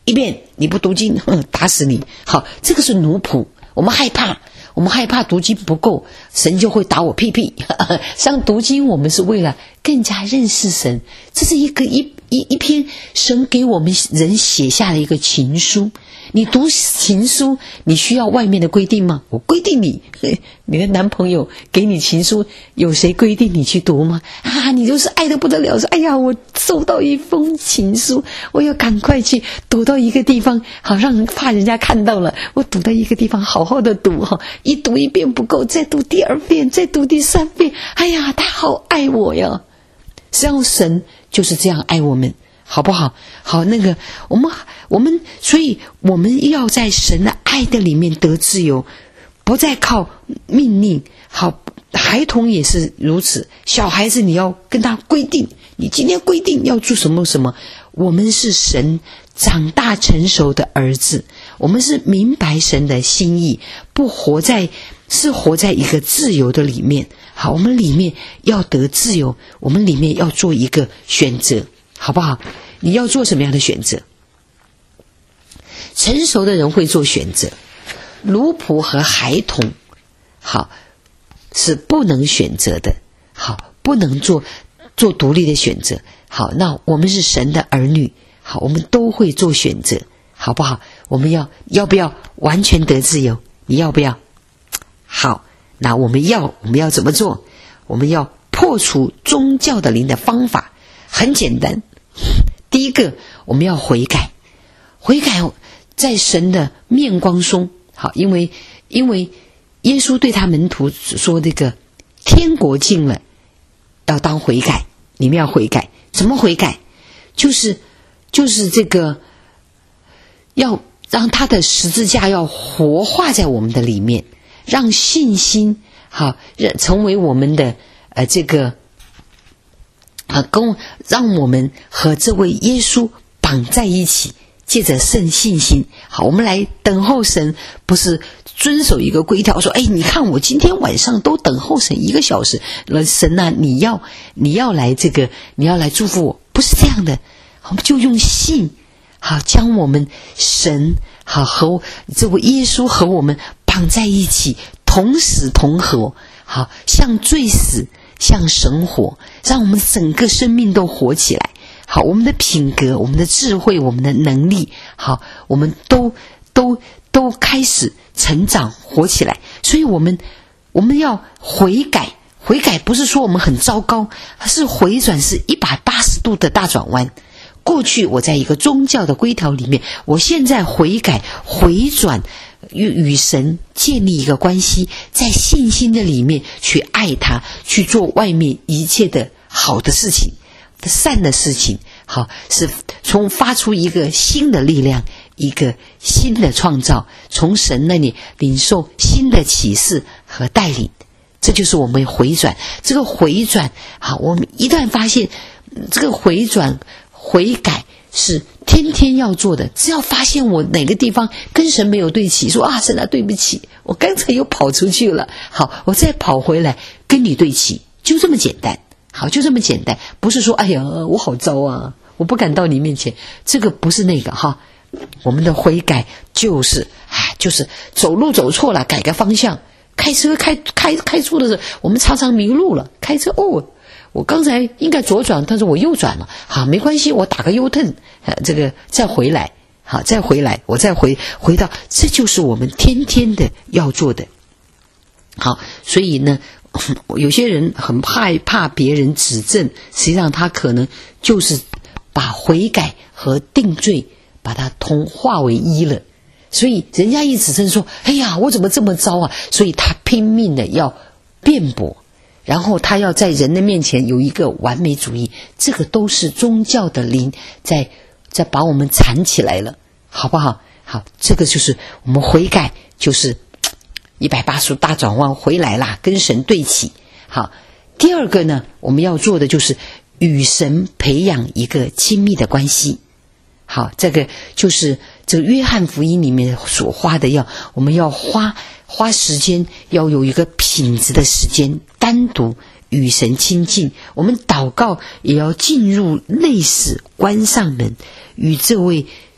一遍你不读经，哼，打死你。好，这个是奴仆，我们害怕。我们害怕读经不够，神就会打我屁屁。像读经，我们是为了更加认识神，这是一个一一一篇神给我们人写下的一个情书。你读情书，你需要外面的规定吗？我规定你，你的男朋友给你情书，有谁规定你去读吗？啊，你就是爱得不得了，说哎呀，我收到一封情书，我要赶快去读到一个地方，好让人怕人家看到了，我读到一个地方好好的读哈，一读一遍不够，再读第二遍，再读第三遍，哎呀，他好爱我呀！实际上神就是这样爱我们。好不好？好，那个我们我们，所以我们要在神的爱的里面得自由，不再靠命令。好，孩童也是如此，小孩子你要跟他规定，你今天规定要做什么什么。我们是神长大成熟的儿子，我们是明白神的心意，不活在是活在一个自由的里面。好，我们里面要得自由，我们里面要做一个选择。好不好？你要做什么样的选择？成熟的人会做选择，奴仆和孩童，好，是不能选择的，好，不能做做独立的选择。好，那我们是神的儿女，好，我们都会做选择，好不好？我们要要不要完全得自由？你要不要？好，那我们要我们要怎么做？我们要破除宗教的灵的方法。很简单，第一个我们要悔改，悔改在神的面光中。好，因为因为耶稣对他门徒说这个天国近了，要当悔改，你们要悔改。怎么悔改？就是就是这个要让他的十字架要活化在我们的里面，让信心好成为我们的呃这个啊，跟让我们和这位耶稣绑在一起，借着圣信心。好，我们来等候神，不是遵守一个规条，说，哎，你看我今天晚上都等候神一个小时了，神啊，你要你要来这个，你要来祝福我，不是这样的。我们就用信，好，将我们神好和这位耶稣和我们绑在一起，同死同活，好，像罪死。像神活，让我们整个生命都活起来。好，我们的品格，我们的智慧，我们的能力，好，我们都都都开始成长活起来。所以我们我们要悔改，悔改不是说我们很糟糕，而是回转，是一百八十度的大转弯。过去我在一个宗教的规条里面，我现在悔改回转，与与神建立一个关系，在信心的里面去爱他，去做外面一切的好的事情，善的事情。好，是从发出一个新的力量，一个新的创造，从神那里领受新的启示和带领。这就是我们回转。这个回转，好，我们一旦发现这个回转悔改是天天要做的，只要发现我哪个地方跟神没有对齐，说啊，神啊，对不起，我刚才又跑出去了，好，我再跑回来跟你对齐，就这么简单。好，就这么简单，不是说哎呀我好糟啊，我不敢到你面前，这个不是那个哈。我们的悔改就是哎，就是走路走错了改个方向，开车开开开错的时候，我们常常迷路了，开车哦，我刚才应该左转，但是我右转了，好，没关系，我打个 U turn， 呃，这个再回来，好，再回来，我再回回到，这就是我们天天的要做的。好，所以呢，有些人很害怕别人指正，实际上他可能就是把悔改和定罪把它同化为一了。所以人家一指正说，哎呀，我怎么这么糟啊？所以他拼命的要辩驳。然后他要在人的面前有一个完美主义，这个都是宗教的灵在在把我们缠起来了，好不好？好，这个就是我们悔改，就是一百八十度大转弯回来啦，跟神对齐。好，第二个呢，我们要做的就是与神培养一个亲密的关系。好，这个就是这个约翰福音里面所花的，要我们要花花时间，要有一个品质的时间，单独与神亲近。我们祷告也要进入内室，关上门，与这位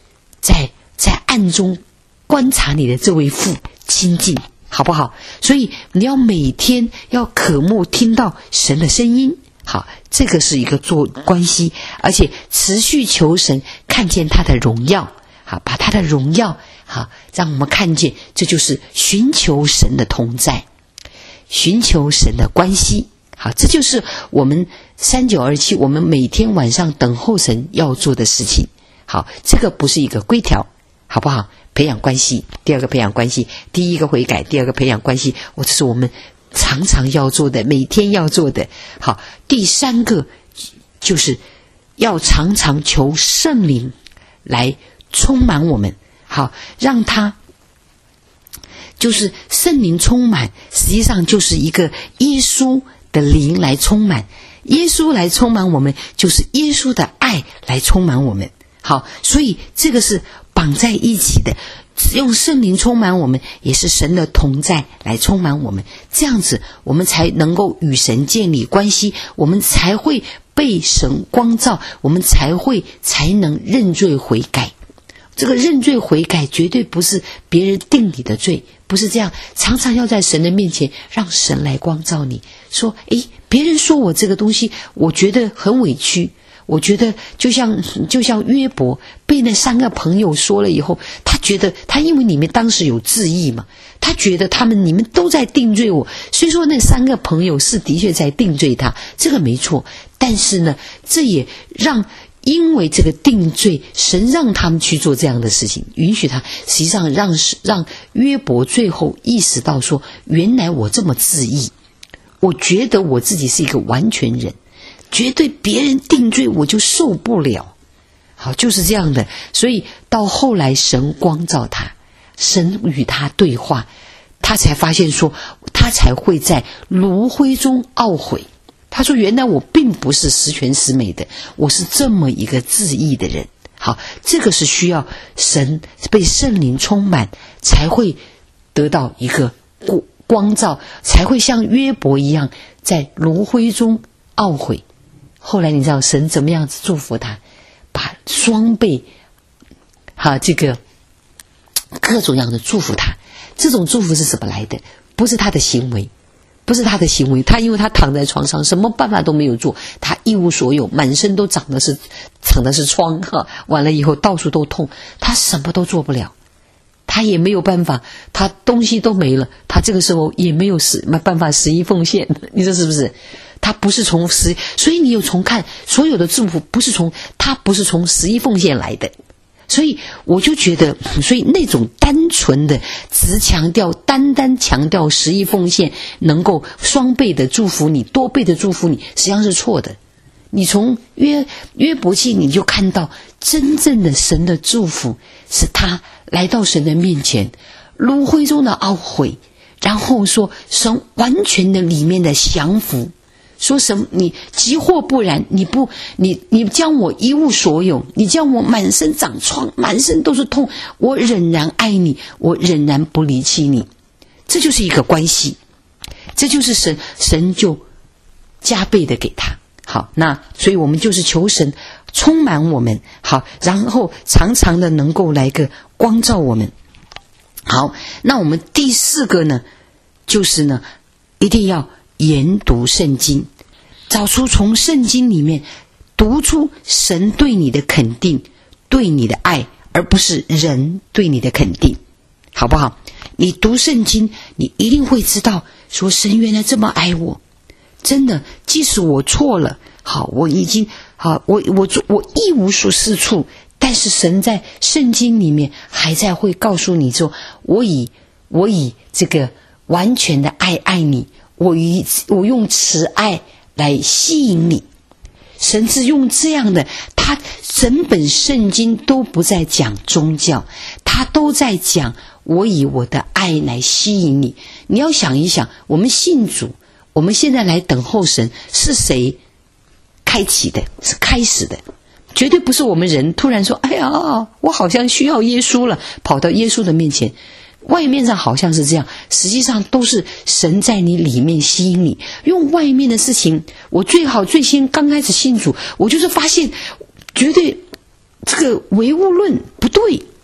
在在暗中观察你的这位父亲近，好不好？所以你要每天要渴慕听到神的声音，好，这个是一个做关系，而且持续求神看见他的荣耀，好，把他的荣耀，好，让我们看见，这就是寻求神的同在，寻求神的关系。好，这就是我们三九二七我们每天晚上等候神要做的事情。好，这个不是一个规条，好不好？培养关系，第二个培养关系，第一个悔改，第二个培养关系，我这是我们常常要做的，每天要做的。好，第三个就是要常常求圣灵来充满我们，好，让他就是圣灵充满，实际上就是一个耶稣的灵来充满，耶稣来充满我们，就是耶稣的爱来充满我们。好，所以这个是绑在一起的，用圣灵充满我们，也是神的同在来充满我们，这样子我们才能够与神建立关系，我们才会被神光照，我们才会才能认罪悔改。这个认罪悔改绝对不是别人定你的罪，不是这样，常常要在神的面前让神来光照你，说诶，别人说我这个东西我觉得很委屈，我觉得就像就像约伯被那三个朋友说了以后，他觉得他因为你们当时有质疑嘛，他觉得他们你们都在定罪我，所以说那三个朋友是的确在定罪他，这个没错，但是呢，这也让因为这个定罪，神让他们去做这样的事情，允许他，实际上让让约伯最后意识到说，原来我这么自义，我觉得我自己是一个完全人，绝对别人定罪我就受不了。好，就是这样的，所以到后来神光照他，神与他对话，他才发现说，他才会在炉灰中懊悔。他说原来我并不是十全十美的，我是这么一个自义的人。好，这个是需要神被圣灵充满才会得到一个光照，才会像约伯一样在炉灰中懊悔。后来你知道神怎么样子祝福他，把双倍哈这个各种样的祝福他。这种祝福是怎么来的？不是他的行为，不是他的行为，他因为他躺在床上什么办法都没有做，他一无所有，满身都长的是长的是疮哈，完了以后到处都痛，他什么都做不了，他也没有办法，他东西都没了，他这个时候也没有十没办法十一奉献，你说是不是？他不是从十，所以你有从看所有的祝福不是从他不是从十一奉献来的。所以我就觉得，所以那种单纯的只强调单单强调十一奉献能够双倍的祝福你，多倍的祝福你，实际上是错的。你从约约伯记你就看到真正的神的祝福是他来到神的面前，炉灰中的懊悔，然后说神完全的里面的降服，说什么你急或不然，你不你你将我一无所有，你将我满身长疮，满身都是痛，我仍然爱你，我仍然不离弃你。这就是一个关系，这就是神神就加倍的给他。好，那所以我们就是求神充满我们，好，然后常常的能够来个光照我们。好，那我们第四个呢，就是呢一定要研读圣经，找出从圣经里面读出神对你的肯定，对你的爱，而不是人对你的肯定，好不好？你读圣经，你一定会知道说神原来这么爱我，真的，即使我错了，好，我已经好，我我我一无所是处，但是神在圣经里面还在会告诉你说，我以我以这个完全的爱爱你，我以我用慈爱来吸引你。神是用这样的，他整本圣经都不在讲宗教，他都在讲我以我的爱来吸引你。你要想一想，我们信主，我们现在来等候神，是谁开启的？是开始的，绝对不是我们人突然说，哎呀，我好像需要耶稣了，跑到耶稣的面前。外面上好像是这样，实际上都是神在你里面吸引你。用外面的事情，我最好最先刚开始信主，我就是发现绝对这个唯物论不对，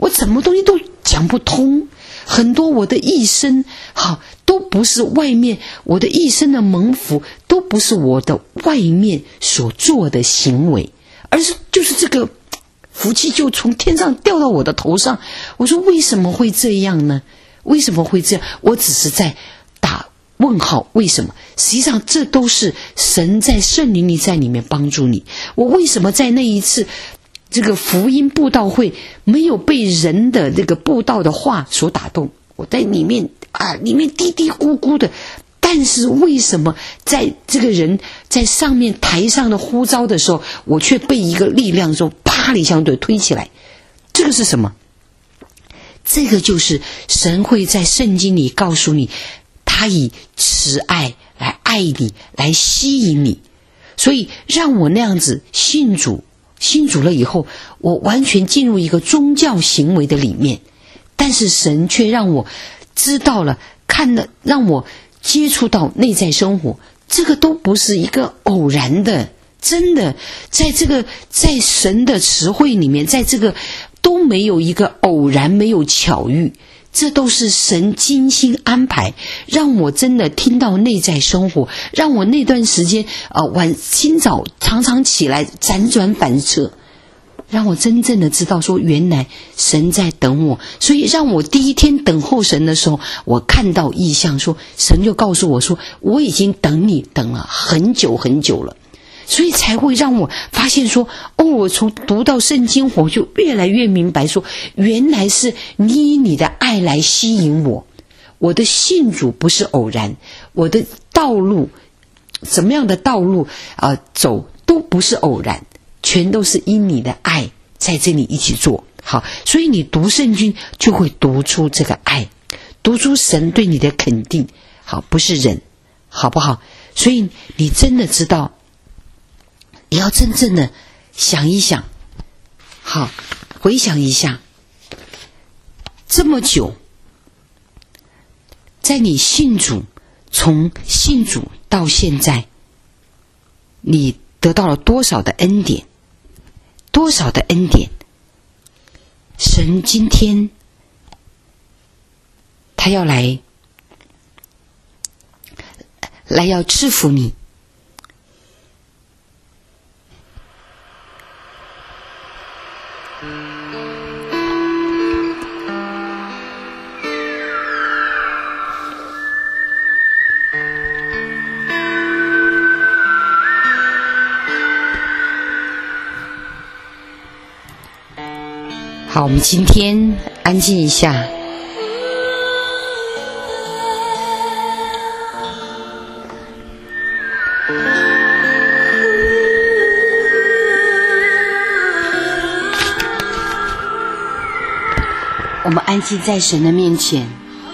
我什么东西都讲不通，很多我的一生好都不是外面，我的一生的蒙福都不是我的外面所做的行为，而是就是这个福气就从天上掉到我的头上。我说为什么会这样呢？为什么会这样？我只是在打问号，为什么？实际上这都是神在圣灵里在里面帮助你。我为什么在那一次这个福音布道会没有被人的这个布道的话所打动？我在里面啊，里面嘀嘀咕咕的，但是为什么在这个人在上面台上的呼召的时候，我却被一个力量说啪的一下对推起来？这个是什么？这个就是神会在圣经里告诉你，他以慈爱来爱你，来吸引你。所以让我那样子信主，信主了以后，我完全进入一个宗教行为的里面，但是神却让我知道了，看了，让我接触到内在生活，这个都不是一个偶然的，真的，在这个在神的词汇里面，在这个都没有一个偶然，没有巧遇，这都是神精心安排，让我真的听到内在生活，让我那段时间呃晚清早常常起来辗转反侧，让我真正的知道说原来神在等我。所以让我第一天等候神的时候，我看到异象，说神就告诉我说我已经等你等了很久很久了。所以才会让我发现说，哦，我从读到圣经我就越来越明白说，原来是你以你的爱来吸引我。我的信主不是偶然，我的道路怎么样的道路啊、呃、走都不是偶然，全都是因你的爱在这里一起做。好，所以你读圣经就会读出这个爱，读出神对你的肯定。好，不是人，好不好？所以你真的知道，你要真正的想一想，好，回想一下，这么久，在你信主，从信主到现在，你得到了多少的恩典，多少的恩典。神今天他要来来要赐福你。好，我们今天安静一下。我们安静在神的面前。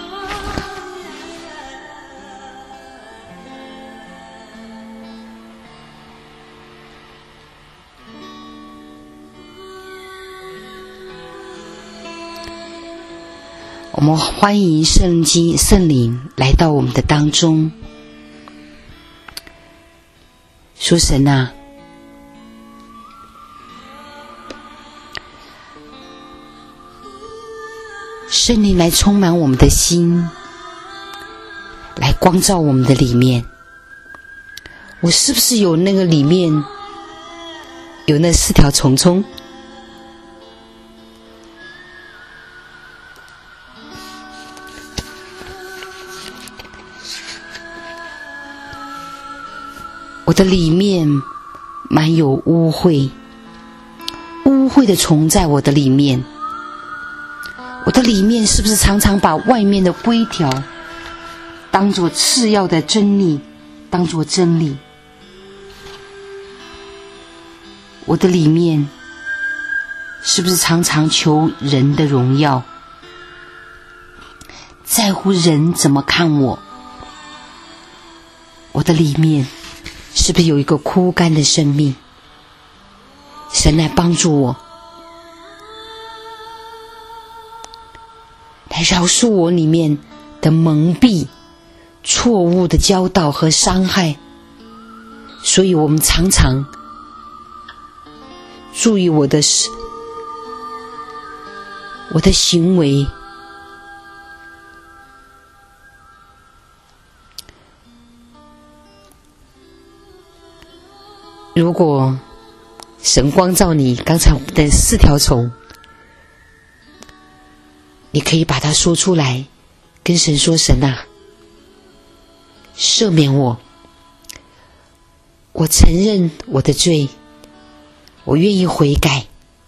我们欢迎圣经圣灵来到我们的当中，说神啊，圣灵来充满我们的心，来光照我们的里面。我是不是有那个里面有那四条虫虫？我的里面满有污秽，污秽的虫在我的里面。我的里面是不是常常把外面的规条当作次要的真理，当作真理？我的里面是不是常常求人的荣耀，在乎人怎么看我？我的里面是不是有一个枯干的生命？神来帮助我，来饶恕我里面的蒙蔽、错误的教导和伤害。所以我们常常注意我的我的行为如果神光照你刚才我们的四条虫，你可以把它说出来，跟神说，神啊，赦免我，我承认我的罪，我愿意悔改，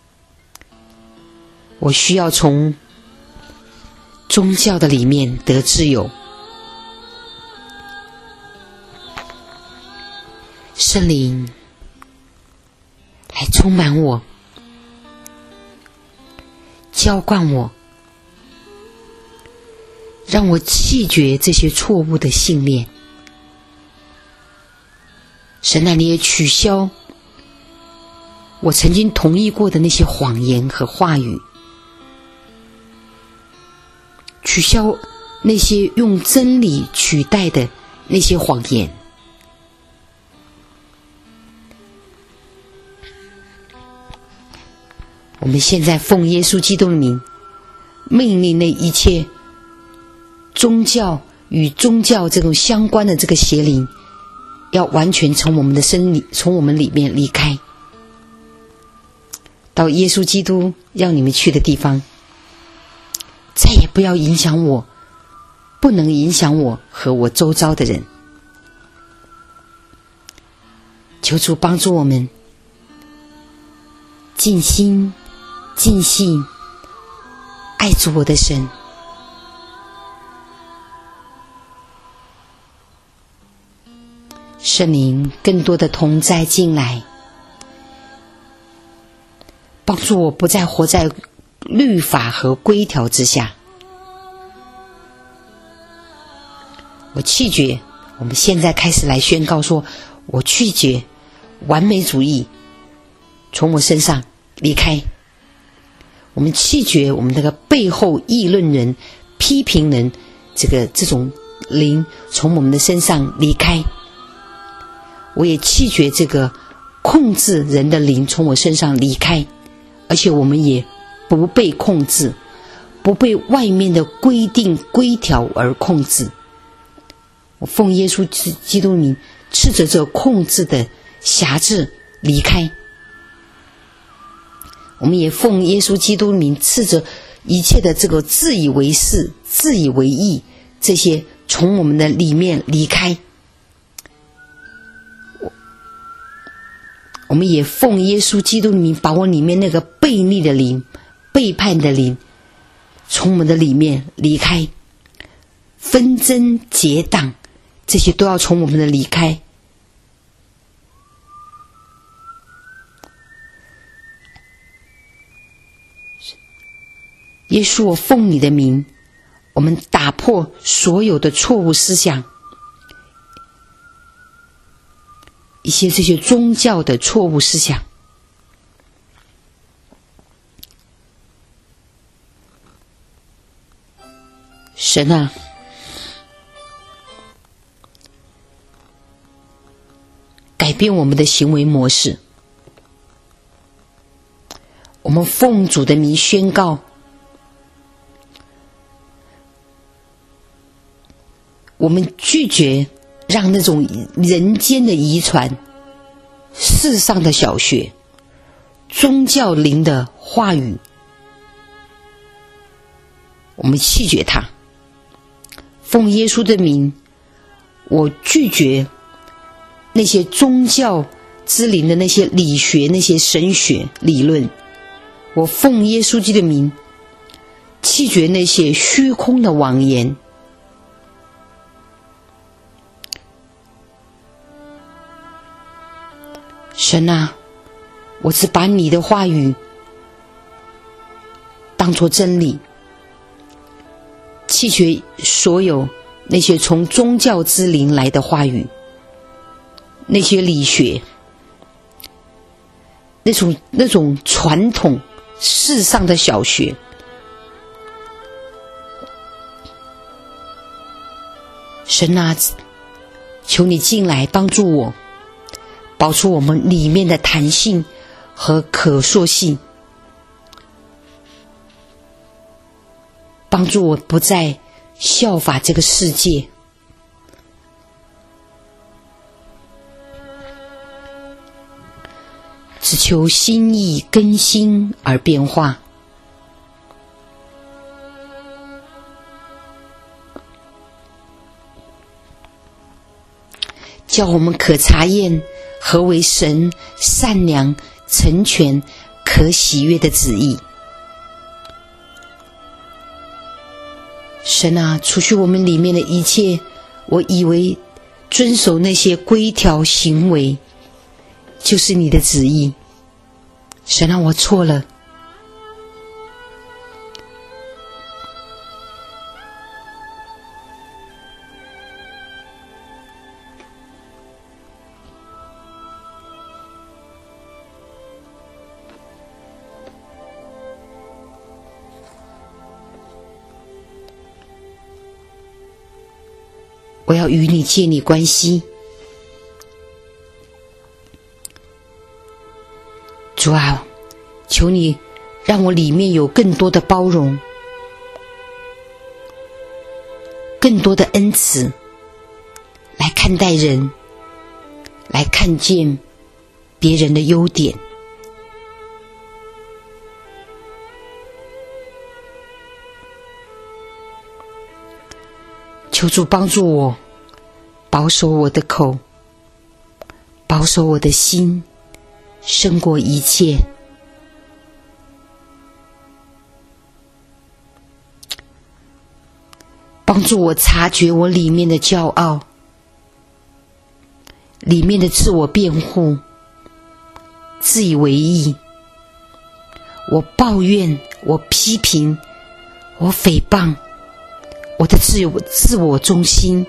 我需要从宗教的里面得自由。圣灵来充满我，浇灌我，让我弃绝这些错误的信念。神啊，你也取消我曾经同意过的那些谎言和话语，取消那些用真理取代的那些谎言。我们现在奉耶稣基督的名，命令那一切宗教与宗教这种相关的这个邪灵，要完全从我们的身里，从我们里面离开，到耶稣基督要你们去的地方，再也不要影响我，不能影响我和我周遭的人。求主帮助我们尽心尽性爱主我的神，圣灵更多的同在进来，帮助我不再活在律法和规条之下。我弃绝，我们现在开始来宣告说，我拒绝完美主义从我身上离开。我们弃绝我们这个背后议论人、批评人这个这种灵从我们的身上离开。我也弃绝这个控制人的灵从我身上离开，而且我们也不被控制，不被外面的规定规条而控制。我奉耶稣基督名斥责这控制的辖制离开。我们也奉耶稣基督名斥责一切的这个自以为是、自以为义，这些从我们的里面离开。我们也奉耶稣基督的名，把我里面那个悖逆的灵、背叛的灵从我们的里面离开，纷争结党这些都要从我们的离开。耶稣，我奉你的名，我们打破所有的错误思想，一些这些宗教的错误思想。神啊，改变我们的行为模式。我们奉主的名宣告，我们拒绝让那种人间的遗传、世上的小学、宗教灵的话语，我们弃绝它。奉耶稣的名，我拒绝那些宗教之灵的那些理学、那些神学理论。我奉耶稣基督的名，弃绝那些虚空的妄言。神啊，我只把你的话语当作真理，弃绝所有那些从宗教之灵来的话语，那些理学，那种那种传统世上的小学。神啊，求你进来帮助我，保出我们里面的弹性和可塑性。 帮助我不再效法这个世界，只求心意更新而变化。叫我们可查验何为神善良、成全、可喜悦的旨意。神啊，除去我们里面的一切我以为遵守那些规条行为就是你的旨意。神啊，我错了。我要与你建立关系。主啊，求你让我里面有更多的包容，更多的恩慈，来看待人，来看见别人的优点。求主帮助我保守我的口，保守我的心，胜过一切。帮助我察觉我里面的骄傲，里面的自我辩护，自以为意，我抱怨，我批评，我诽谤，我的自我自我中心，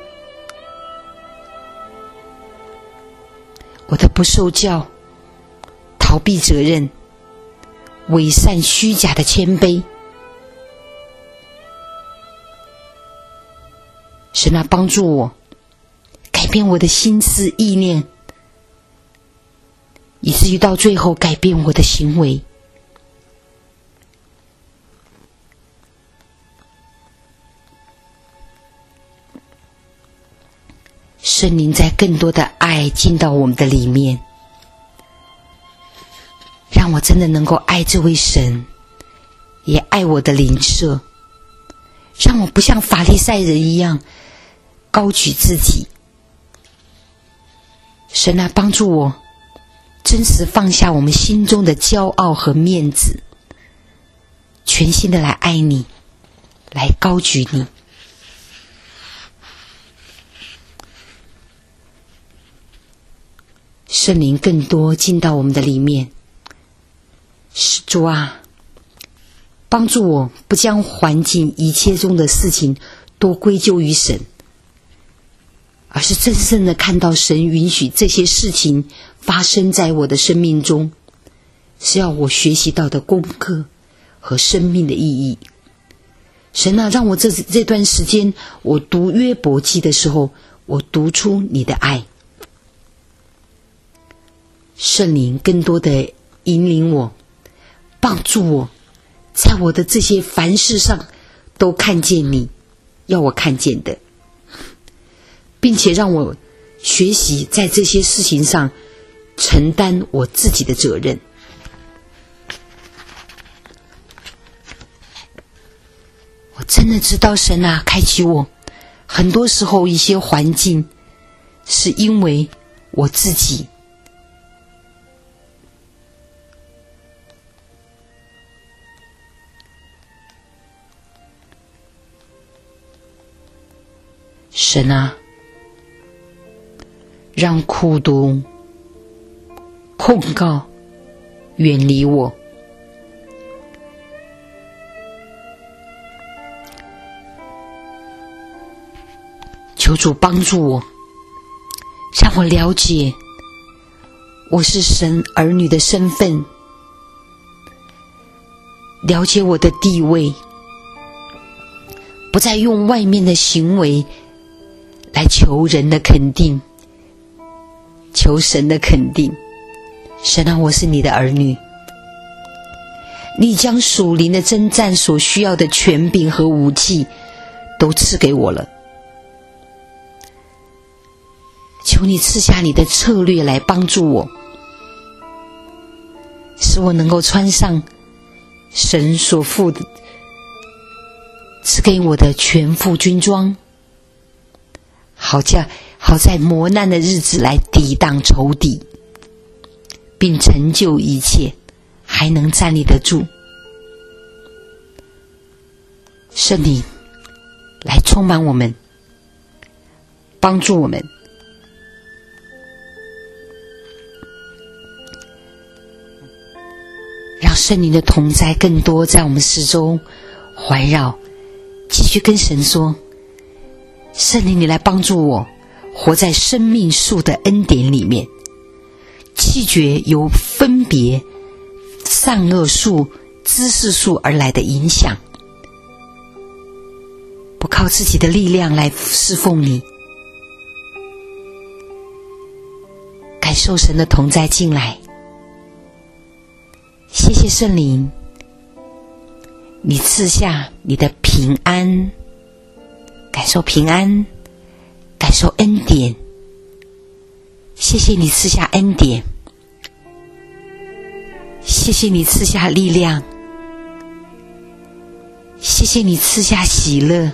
我的不受教，逃避责任，伪善虚假的谦卑。神啊，帮助我改变我的心思意念，以至于到最后改变我的行为。圣灵在更多的爱进到我们的里面，让我真的能够爱这位神，也爱我的邻舍，让我不像法利赛人一样高举自己。神啊，帮助我真实放下我们心中的骄傲和面子，全心的来爱你，来高举你。圣灵更多进到我们的里面。主啊，帮助我不将环境一切中的事情都归咎于神，而是真正的看到神允许这些事情发生在我的生命中，是要我学习到的功课和生命的意义。神啊，让我这这段时间我读约伯记的时候，我读出你的爱。圣灵更多的引领我，帮助我在我的这些凡事上都看见你要我看见的，并且让我学习在这些事情上承担我自己的责任。我真的知道神啊，开启我很多时候一些环境是因为我自己神啊，让苦毒、控告远离我，求主帮助我，让我了解我是神儿女的身份，了解我的地位，不再用外面的行为来求人的肯定，求神的肯定。神啊，我是你的儿女， 你将属灵的征战所需要的权柄和武器都赐给我了。求你赐下你的策略来帮助我，使我能够穿上神所赋的赐给我的全副军装，好叫好在磨难的日子来抵挡仇敌，并成就一切，还能站立得住。圣灵来充满我们，帮助我们，让圣灵的同在更多在我们四周环绕。继续跟神说，圣灵你来帮助我活在生命树的恩典里面，弃绝由分别善恶树知识树而来的影响，不靠自己的力量来侍奉你，感受神的同在进来。谢谢圣灵，你赐下你的平安，感受平安，感受恩典。谢谢你赐下恩典，谢谢你赐下力量，谢谢你赐下喜乐，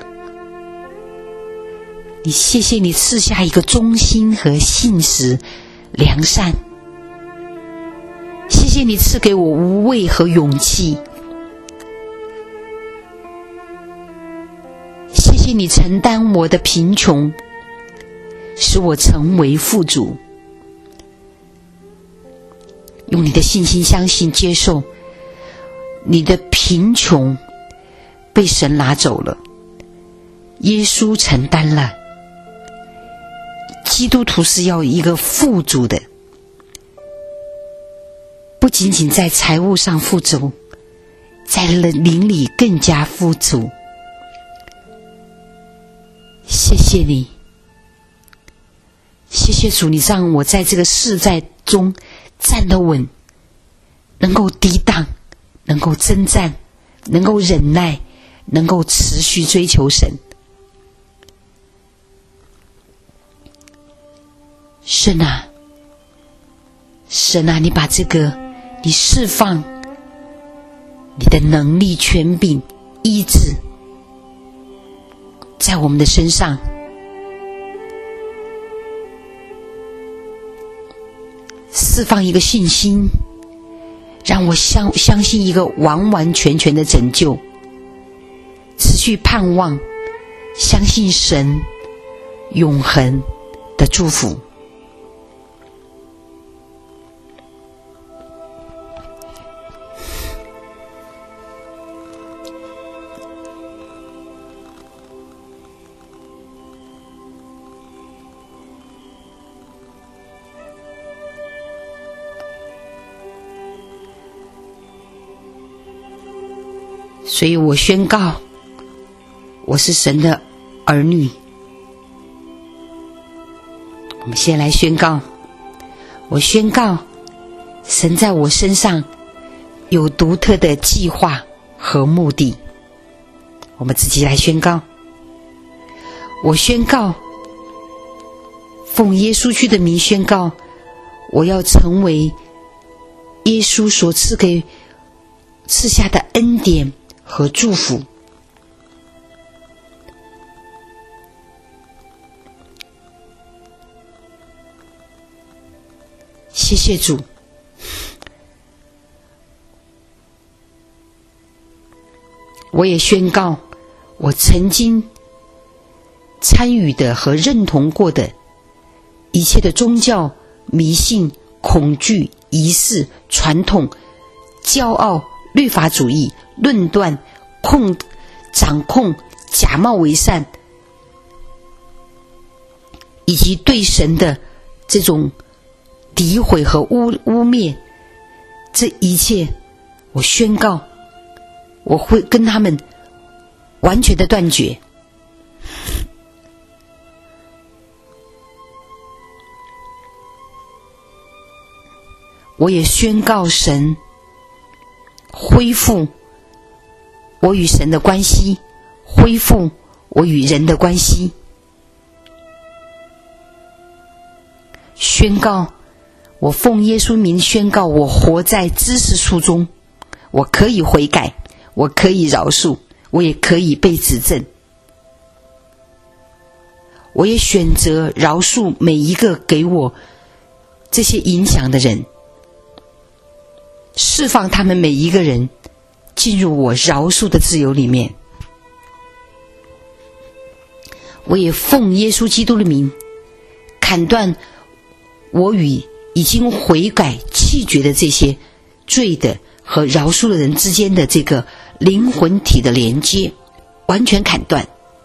你谢谢你赐下一个忠心和信实良善，谢谢你赐给我无畏和勇气，谢谢你承担我的贫穷，使我成为富足。用你的信心相信接受，你的贫穷被神拿走了，耶稣承担了。基督徒是要一个富足的，不仅仅在财务上富足，在灵里更加富足。谢谢你，谢谢主，你让我在这个世代中站得稳，能够抵挡，能够征战，能够忍耐，能够持续追求神。神啊，神啊，你把这个你释放你的能力权柄医治在我们的身上，释放一个信心，让我相相信一个完完全全的拯救，持续盼望，相信神永恒的祝福。所以我宣告，我是神的儿女。我们先来宣告，我宣告，神在我身上有独特的计划和目的。我们自己来宣告，我宣告，奉耶稣基督的名宣告，我要成为耶稣所赐给赐下的恩典和祝福。谢谢主，我也宣告，我曾经参与的和认同过的一切的宗教、迷信、恐惧、仪式、传统、骄傲、律法主义、论断、控掌控、假冒为善，以及对神的这种诋毁和污污蔑，这一切我宣告，我会跟他们完全的断绝。我也宣告神恢复我与神的关系，恢复我与人的关系。宣告，我奉耶稣名宣告，我活在知识树中，我可以悔改，我可以饶恕，我也可以被指正。我也选择饶恕每一个给我这些影响的人，释放他们每一个人进入我饶恕的自由里面。我也奉耶稣基督的名砍断我与已经悔改弃绝的这些罪的和饶恕的人之间的这个灵魂体的连接，完全砍断。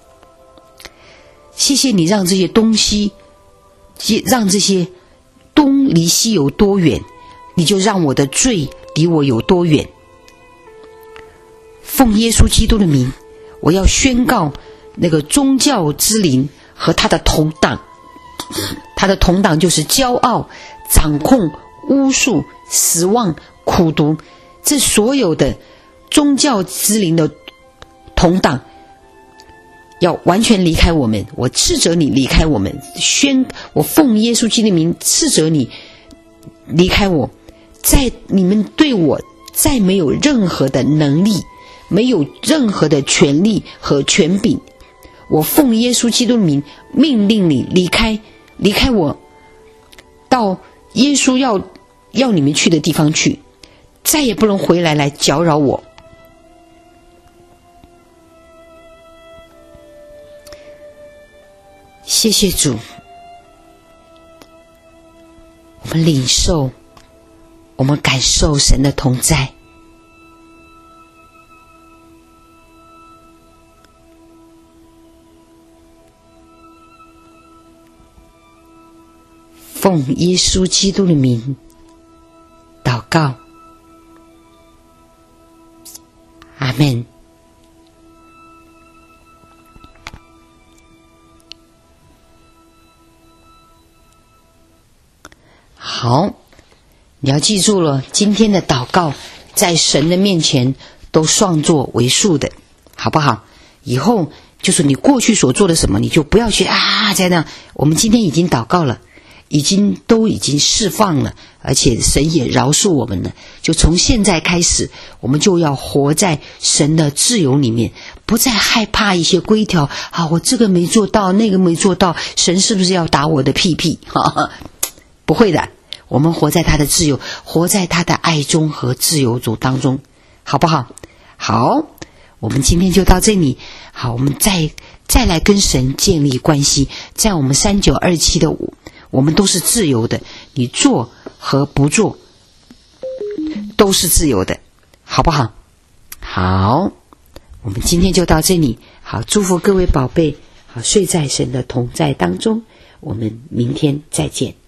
谢谢你让这些东西，让这些东离西有多远，你就让我的罪离我有多远。奉耶稣基督的名，我要宣告那个宗教之灵和他的同党，他的同党就是骄傲、掌控、巫术、失望、苦毒，这所有的宗教之灵的同党要完全离开我们。我斥责你离开我们，宣我奉耶稣基督的名斥责你离开我，在你们对我再没有任何的能力，没有任何的权利和权柄。我奉耶稣基督的名命令你离开，离开我，到耶稣要要你们去的地方去，再也不能回来来搅扰我。谢谢主，我们领受，我们感受神的同在。奉耶稣基督的名祷告，阿们。好，你要记住了，今天的祷告在神的面前都算作为数的，好不好？以后就是你过去所做的什么，你就不要去啊在那。我们今天已经祷告了，已经都已经释放了，而且神也饶恕我们了。就从现在开始，我们就要活在神的自由里面，不再害怕一些规条啊，我这个没做到，那个没做到，神是不是要打我的屁屁？哈哈，不会的，我们活在他的自由，活在他的爱中和自由主当中，好不好？好，我们今天就到这里。好，我们再再来跟神建立关系，在我们三九二七的五，我们都是自由的，你做和不做都是自由的，好不好？好，我们今天就到这里。好，祝福各位宝贝，好，睡在神的同在当中，我们明天再见。